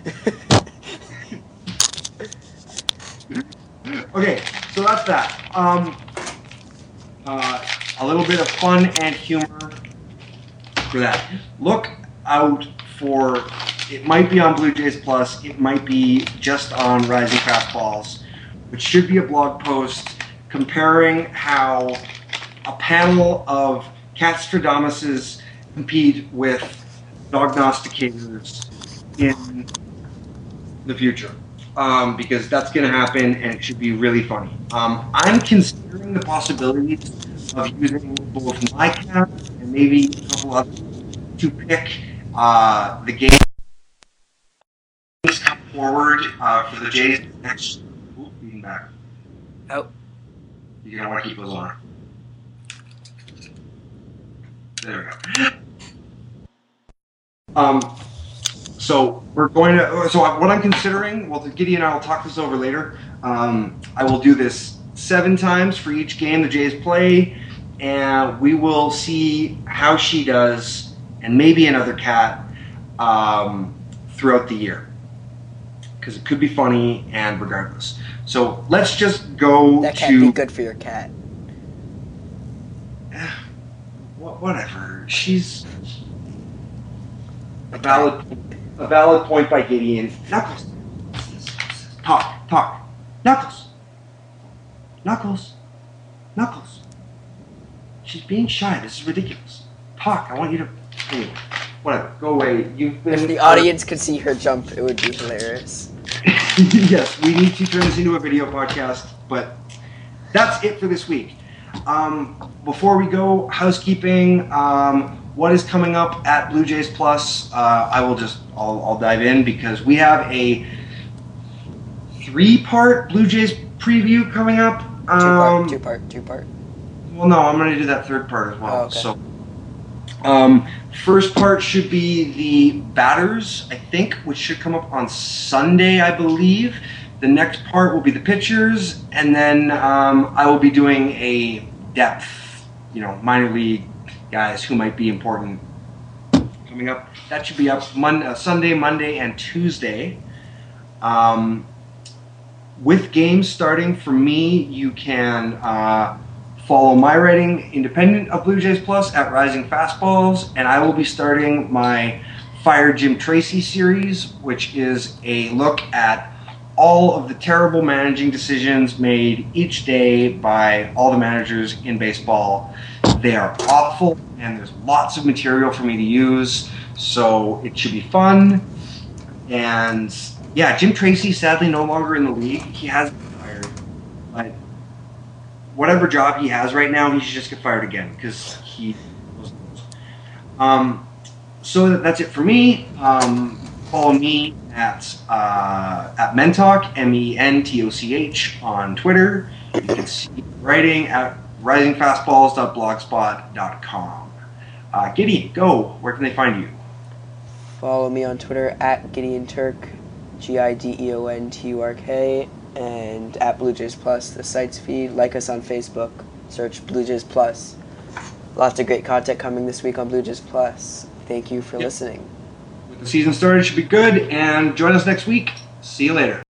Okay, so that's that. Um, uh, a little bit of fun and humor for that. Look out for, it might be on Blue Jays Plus, it might be just on Rising Fastballs, which should be a blog post comparing how a panel of cat Stradamuses compete with dognosticators in the future. Um, because that's going to happen, and it should be really funny. Um, I'm considering the possibilities of using both my cat and maybe a couple others to pick uh, the game come forward uh, for the Jays next. Ooh, beating back. Oh. You're going to want to keep those on. There we go. Um, so we're going to, so what I'm considering, well, Gideon and I will talk this over later. Um, I will do this seven times for each game the Jays play, and we will see how she does, and maybe another cat, um, throughout the year. Because it could be funny, and regardless. So let's just go that to... can't be good for your cat. wh- whatever. She's a valid, a valid point by Gideon. Knuckles, talk, talk. Knuckles, Knuckles, Knuckles. She's being shy. This is ridiculous. Talk. I want you to. Anyway, whatever. Go away. You've been. If the audience could see her jump, it would be hilarious. Yes, we need to turn this into a video podcast, but that's it for this week. Um, before we go, housekeeping. Um, what is coming up at Blue Jays Plus? Uh, I will just I'll, I'll dive in because we have a three-part Blue Jays preview coming up. Um, Two part, two part, two part. Well, no, I'm going to do that third part as well. Oh, okay. So, um, first part should be the batters, I think, which should come up on Sunday, I believe. The next part will be the pitchers, and then um, I will be doing a depth, you know, minor league guys who might be important coming up. That should be up Monday, uh, Sunday, Monday, and Tuesday. Um, with games starting for me, you can uh, follow my writing independent of Blue Jays Plus at Rising Fastballs, and I will be starting my Fire Jim Tracy series, which is a look at all of the terrible managing decisions made each day by all the managers in baseball. They are awful, and there's lots of material for me to use, so it should be fun. And yeah, Jim Tracy sadly no longer in the league. He has been fired, but whatever job he has right now, he should just get fired again because he. Um, so that's it for me. Um, follow me at uh, at Mentalk, M E N T O C H on Twitter. You can see writing at rising fastballs dot blogspot dot com. Uh, Gideon, go. Where can they find you? Follow me on Twitter at Gideon Turk, G I D E O N T U R K, and at Blue Jays Plus, the site's feed. Like us on Facebook. Search Blue Jays Plus. Lots of great content coming this week on Blue Jays Plus. Thank you for Yep. listening. The season started, should be good, and join us next week. See you later.